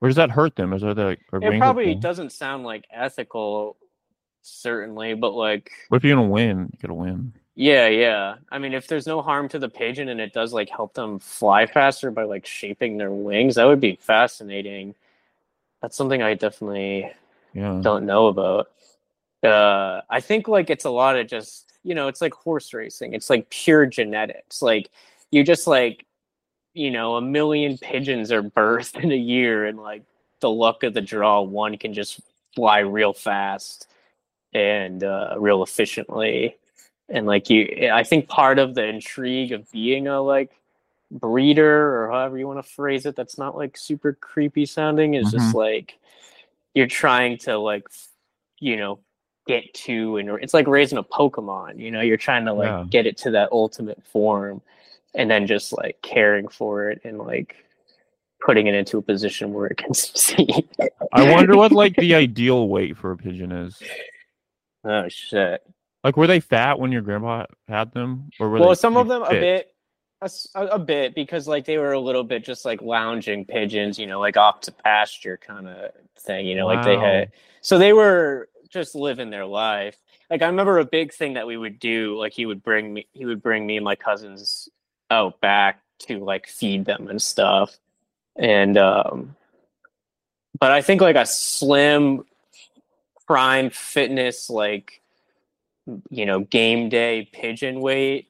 Or does that hurt them? Is that like a It rainbow probably thing? doesn't sound like ethical, certainly, but like, What if you're gonna win? You gotta win. yeah, yeah. I mean, if there's no harm to the pigeon and it does like help them fly faster by like shaping their wings, that would be fascinating. That's something I definitely Yeah. don't know about. Uh, I think like it's a lot of just, you know, it's like horse racing. It's like pure genetics. Like you just like, you know, a million pigeons are birthed in a year, and like the luck of the draw, one can just fly real fast and uh, real efficiently. And like you, I think part of the intrigue of being a like breeder, or however you want to phrase it, that's not like super creepy sounding, is Mm-hmm. just like you're trying to like, you know, get to, and it's like raising a Pokemon, you know, you're trying to like Yeah. get it to that ultimate form, and then just like caring for it and like putting it into a position where it can succeed. I wonder what like the ideal weight for a pigeon is. Oh shit. Like, were they fat when your grandpa had them, or were Well, they some of them fit? a bit, a, a bit, because like they were a little bit just like lounging pigeons, you know, like off to pasture kind of thing, you know, wow. Like they had, so they were just living their life. Like I remember a big thing that we would do, like he would bring me, he would bring me and my cousins out back to like feed them and stuff. And, um, but I think like a slim prime fitness, like, you know, game day pigeon weight,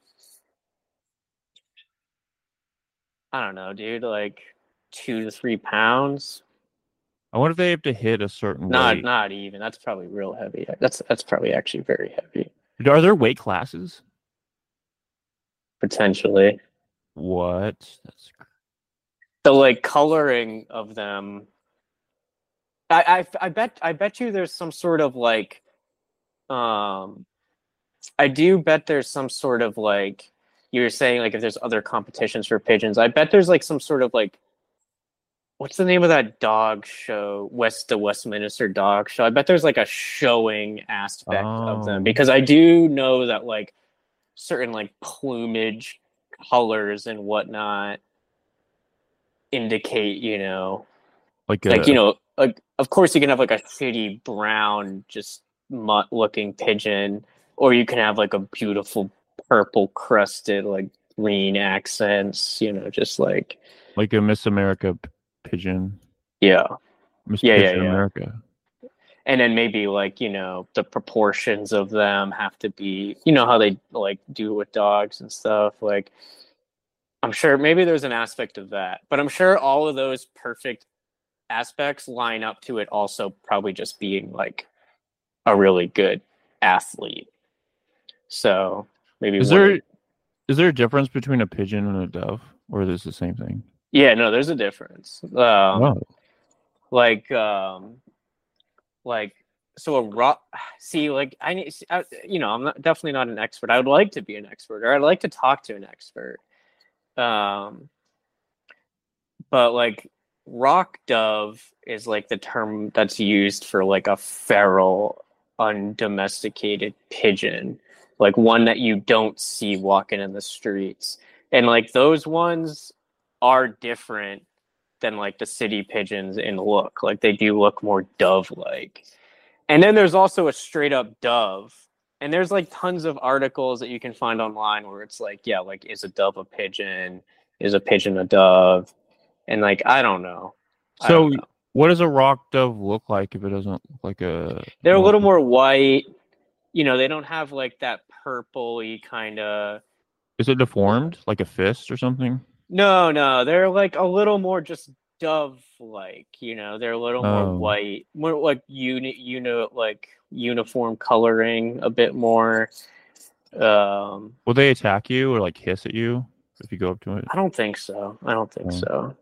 I don't know, dude, like two to three pounds. I wonder if they have to hit a certain not, weight. Not even. That's probably real heavy. That's that's probably actually very heavy. Are there weight classes? Potentially. What? That's... The like coloring of them. I, I I bet I bet you there's some sort of like, um, I do bet there's some sort of like, you were saying like if there's other competitions for pigeons, I bet there's like some sort of like, what's the name of that dog show? West the Westminster Dog Show. I bet there's like a showing aspect oh. of them, because I do know that like certain like plumage colors and whatnot indicate, you know, like a... like you know, like of course you can have like a shitty brown, just mutt looking pigeon, or you can have like a beautiful purple crusted like green accents, you know, just like like a Miss America pigeon. Yeah. Miss yeah, Pigeon yeah, yeah. America. And then maybe like, you know, the proportions of them have to be, you know, how they like do with dogs and stuff. Like, I'm sure maybe there's an aspect of that, but I'm sure all of those perfect aspects line up to it also probably just being like a really good athlete. So maybe is there it, is there a difference between a pigeon and a dove, or is this the same thing? Yeah, no, there's a difference. Um, wow. Like, um, like, so a rock. See, like, I need, I, you know, I'm not, definitely not an expert. I would like to be an expert, or I'd like to talk to an expert. Um, but like, rock dove is like the term that's used for like a feral, undomesticated pigeon, like one that you don't see walking in the streets, and like those ones are different than like the city pigeons in look. Like they do look more dove-like. And then there's also a straight up dove. And there's like tons of articles that you can find online where it's like, yeah, like is a dove a pigeon? Is a pigeon a dove? And like, I don't know. I so don't know. What does a rock dove look like if it doesn't look like a... They're a little more white. You know, they don't have like that purple-y kind of... Is it deformed? Like a fist or something? No, no, they're like a little more just dove-like, you know. They're a little oh. more white, more like uni, uni, like uniform coloring, a bit more. Um, Will they attack you or like hiss at you if you go up to it? I don't think so. I don't think oh. so.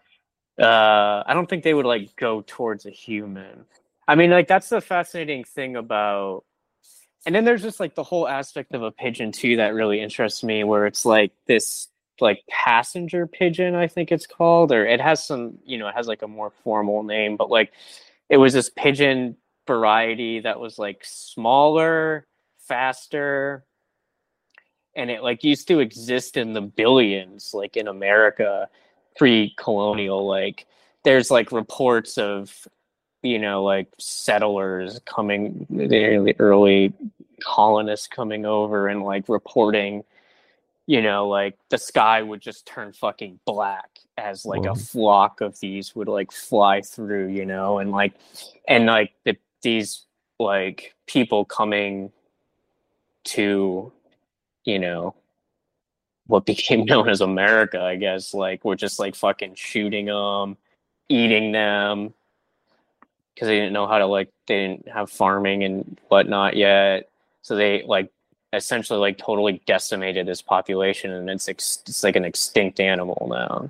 Uh, I don't think they would like go towards a human. I mean, like that's the fascinating thing about. And then there's just like the whole aspect of a pigeon too that really interests me, where it's like this. Like passenger pigeon, I think it's called, or it has some, you know, it has like a more formal name, but like it was this pigeon variety that was like smaller, faster, and it like used to exist in the billions, like in America pre-colonial. Like there's like reports of, you know, like settlers coming, the early colonists coming over and like reporting, you know, like the sky would just turn fucking black as like Whoa. a flock of these would like fly through, you know, and like, and like the, these like people coming to, you know, what became known as America, I guess, like were just like fucking shooting them, eating them, because they didn't know how to, like, they didn't have farming and whatnot yet. So they like essentially like totally decimated this population, and it's ex- it's like an extinct animal now.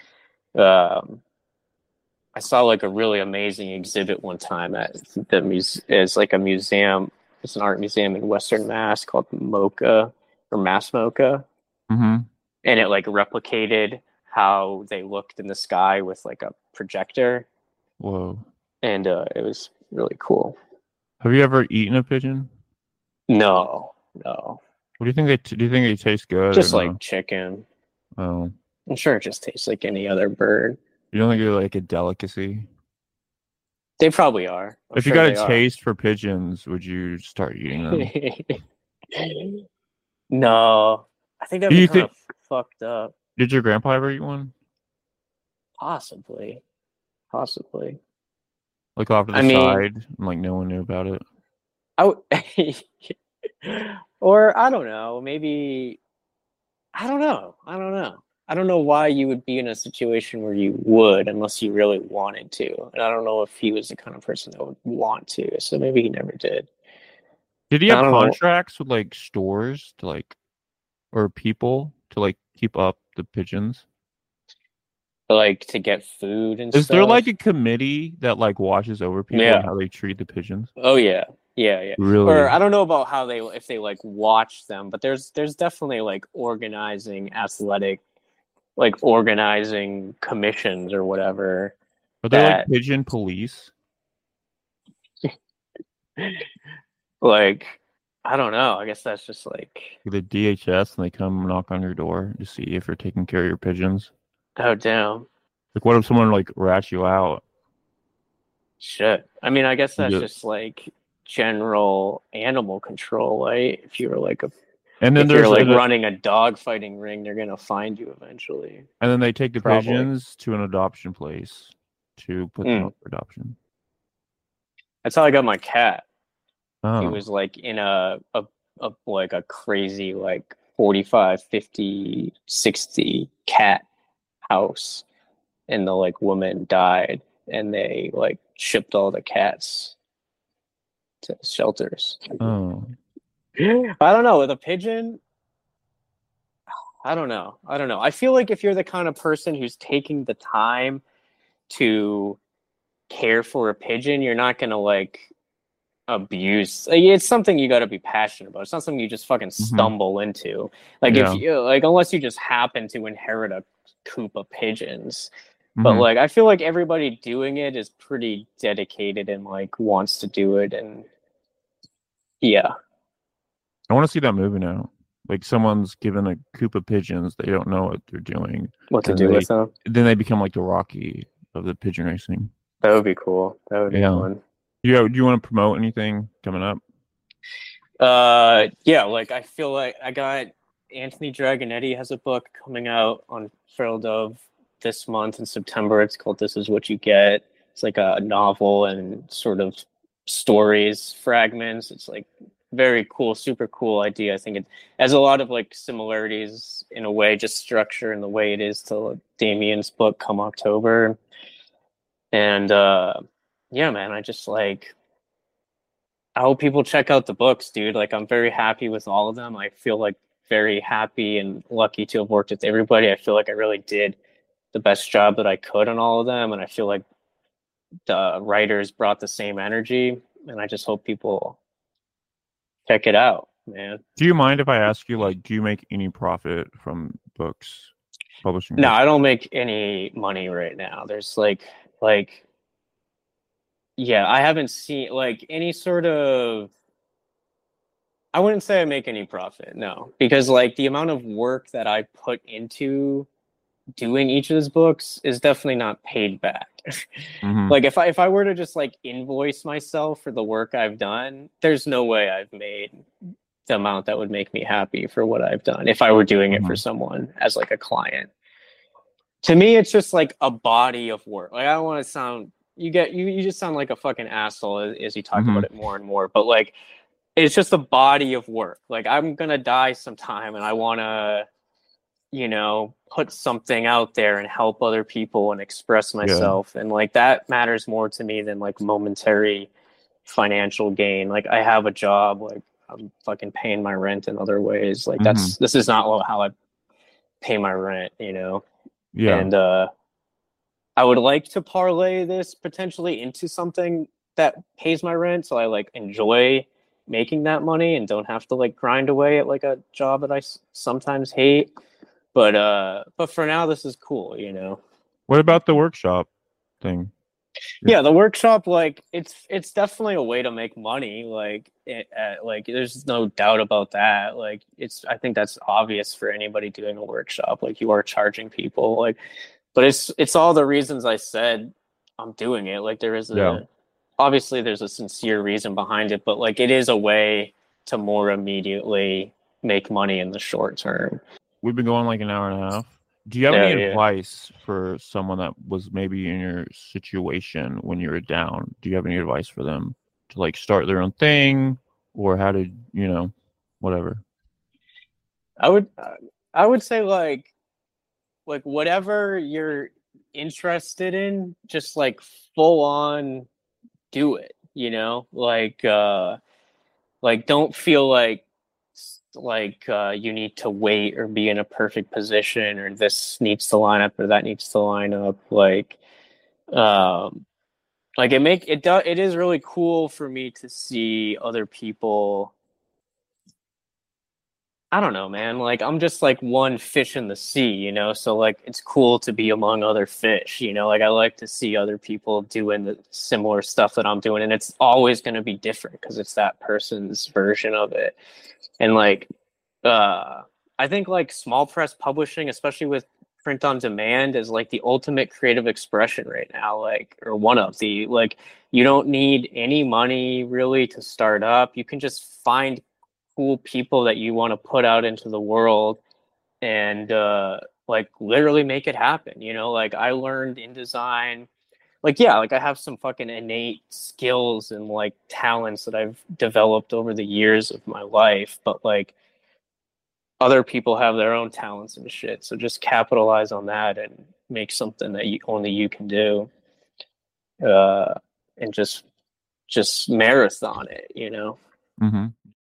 Um, I saw like a really amazing exhibit one time at the muse- it's like a museum. It's an art museum in Western Mass called MoCA or Mass MoCA, Mm-hmm. and it like replicated how they looked in the sky with like a projector, Whoa. and uh, it was really cool. Have you ever eaten a pigeon? No, no, What do you think they t- do? You think they taste good? just or like no? chicken. Oh, I'm sure it just tastes like any other bird. you don't think they're like a delicacy? They probably are. I'm If you sure got a they are. taste for pigeons, would you start eating them? No, I think that'd Do be you kind think- of fucked up. Did your grandpa ever eat one? Possibly, possibly. Like off to the I mean- side, and like no one knew about it. I w- or I don't know. Maybe I don't know. I don't know. I don't know why you would be in a situation where you would, unless you really wanted to. And I don't know if he was the kind of person that would want to. So maybe he never did. Did he I have don't know. contracts with like stores to like, or people to like keep up the pigeons? Like to get food and Is stuff. there like a committee that like watches over people Yeah. and how they treat the pigeons? Oh yeah, yeah, yeah. Really? Or I don't know about how they if they like watch them, but there's there's definitely like organizing athletic, like organizing commissions or whatever. Are there like that- pigeon police? Like I don't know. I guess that's just like The D H S and they come knock on your door to see if you're taking care of your pigeons. oh damn Like, what if someone like rats you out? shit. I mean, I guess that's Yeah. just like general animal control, right? If you were like a And then if you're there's like and then- running a dog fighting ring, they're gonna find you eventually. and then they take the Probably. pigeons to an adoption place to put them Mm. up for adoption. That's how I got my cat. Oh, He was like in a, a, a like a crazy like forty-five, fifty, sixty cat house, and the like woman died, and they like shipped all the cats to shelters. oh. I don't know, with a pigeon, I don't know. I don't know. I feel like if you're the kind of person who's taking the time to care for a pigeon, you're not gonna like abuse. Like, it's something you got to be passionate about. It's not something you just fucking stumble into. Like Yeah. if you like, unless you just happen to inherit a coop of pigeons. But Mhm. like, I feel like everybody doing it is pretty dedicated and like wants to do it. And yeah, I want to see that movie now. Like someone's given a coop of pigeons, they don't know what they're doing. what to And do they- with them? Then they become like the Rocky of the pigeon racing. That would be cool. That would be Yeah. fun. Yeah, do you want to promote anything coming up? Uh, yeah, like I feel like I got Anthony Dragonetti has a book coming out on Feral Dove this month in September. It's called This Is What You Get. It's like a novel and sort of stories, fragments. It's like very cool, super cool idea. I think it has a lot of like similarities in a way, just structure and the way it is to Damien's book come October. And uh, yeah, man, I just like, I hope people check out the books, dude. Like, I'm very happy with all of them. I feel like very happy and lucky to have worked with everybody. I feel like I really did the best job that I could on all of them. And I feel like the writers brought the same energy. And I just hope people check it out, man. Do you mind if I ask you, like, do you make any profit from books publishing? No, books? I don't make any money right now. There's like, like, yeah, I haven't seen like any sort of, I wouldn't say I make any profit, no, because like the amount of work that I put into doing each of his books is definitely not paid back. Mm-hmm. Like if I if I were to just like invoice myself for the work I've done, there's no way I've made the amount that would make me happy for what I've done if I were doing it Mm-hmm. for someone as like a client. To me, it's just like a body of work. Like I don't want to sound you get you you just sound like a fucking asshole as, as you talk Mm-hmm. about it more and more. But like it's just a body of work. Like I'm gonna die sometime, and I want to, you know, put something out there and help other people and express myself. Yeah. And like that matters more to me than like momentary financial gain. Like I have a job, like I'm fucking paying my rent in other ways. Like that's mm-hmm. this is not how I pay my rent, you know. Yeah. And uh I would like to parlay this potentially into something that pays my rent, so I like enjoy making that money and don't have to like grind away at like a job that I s- sometimes hate. But uh, but for now, this is cool, you know. What about the workshop thing? Yeah, the workshop, like it's it's definitely a way to make money. Like it, uh, like there's no doubt about that. Like it's I think that's obvious for anybody doing a workshop. Like you are charging people. Like, but it's it's all the reasons I said I'm doing it. Like there is a yeah. obviously there's a sincere reason behind it, but like it is a way to more immediately make money in the short term. We've been going like an hour and a half. Do you have Yeah, any yeah. advice for someone that was maybe in your situation when you were down? Do you have any advice for them to like start their own thing or how to, you know, whatever? I would, I would say like, like whatever you're interested in, just like full on do it, you know, like, uh, like don't feel like, like uh, you need to wait or be in a perfect position or this needs to line up or that needs to line up. Like, um, like it make it does it is really cool for me to see other people. I don't know, man. Like I'm just like one fish in the sea, you know. So like it's cool to be among other fish, you know. Like I like to see other people doing the similar stuff that I'm doing, and it's always going to be different because it's that person's version of it. And like, uh, I think like small press publishing, especially with print on demand, is like the ultimate creative expression right now. Like, or one of the like, you don't need any money really to start up. You can just find cool people that you want to put out into the world and uh like literally make it happen, you know. Like I learned InDesign, like yeah, like I have some fucking innate skills and like talents that I've developed over the years of my life, but like other people have their own talents and shit, so just capitalize on that and make something that you, only you can do, uh and just just marathon it, you know. Mm-hmm.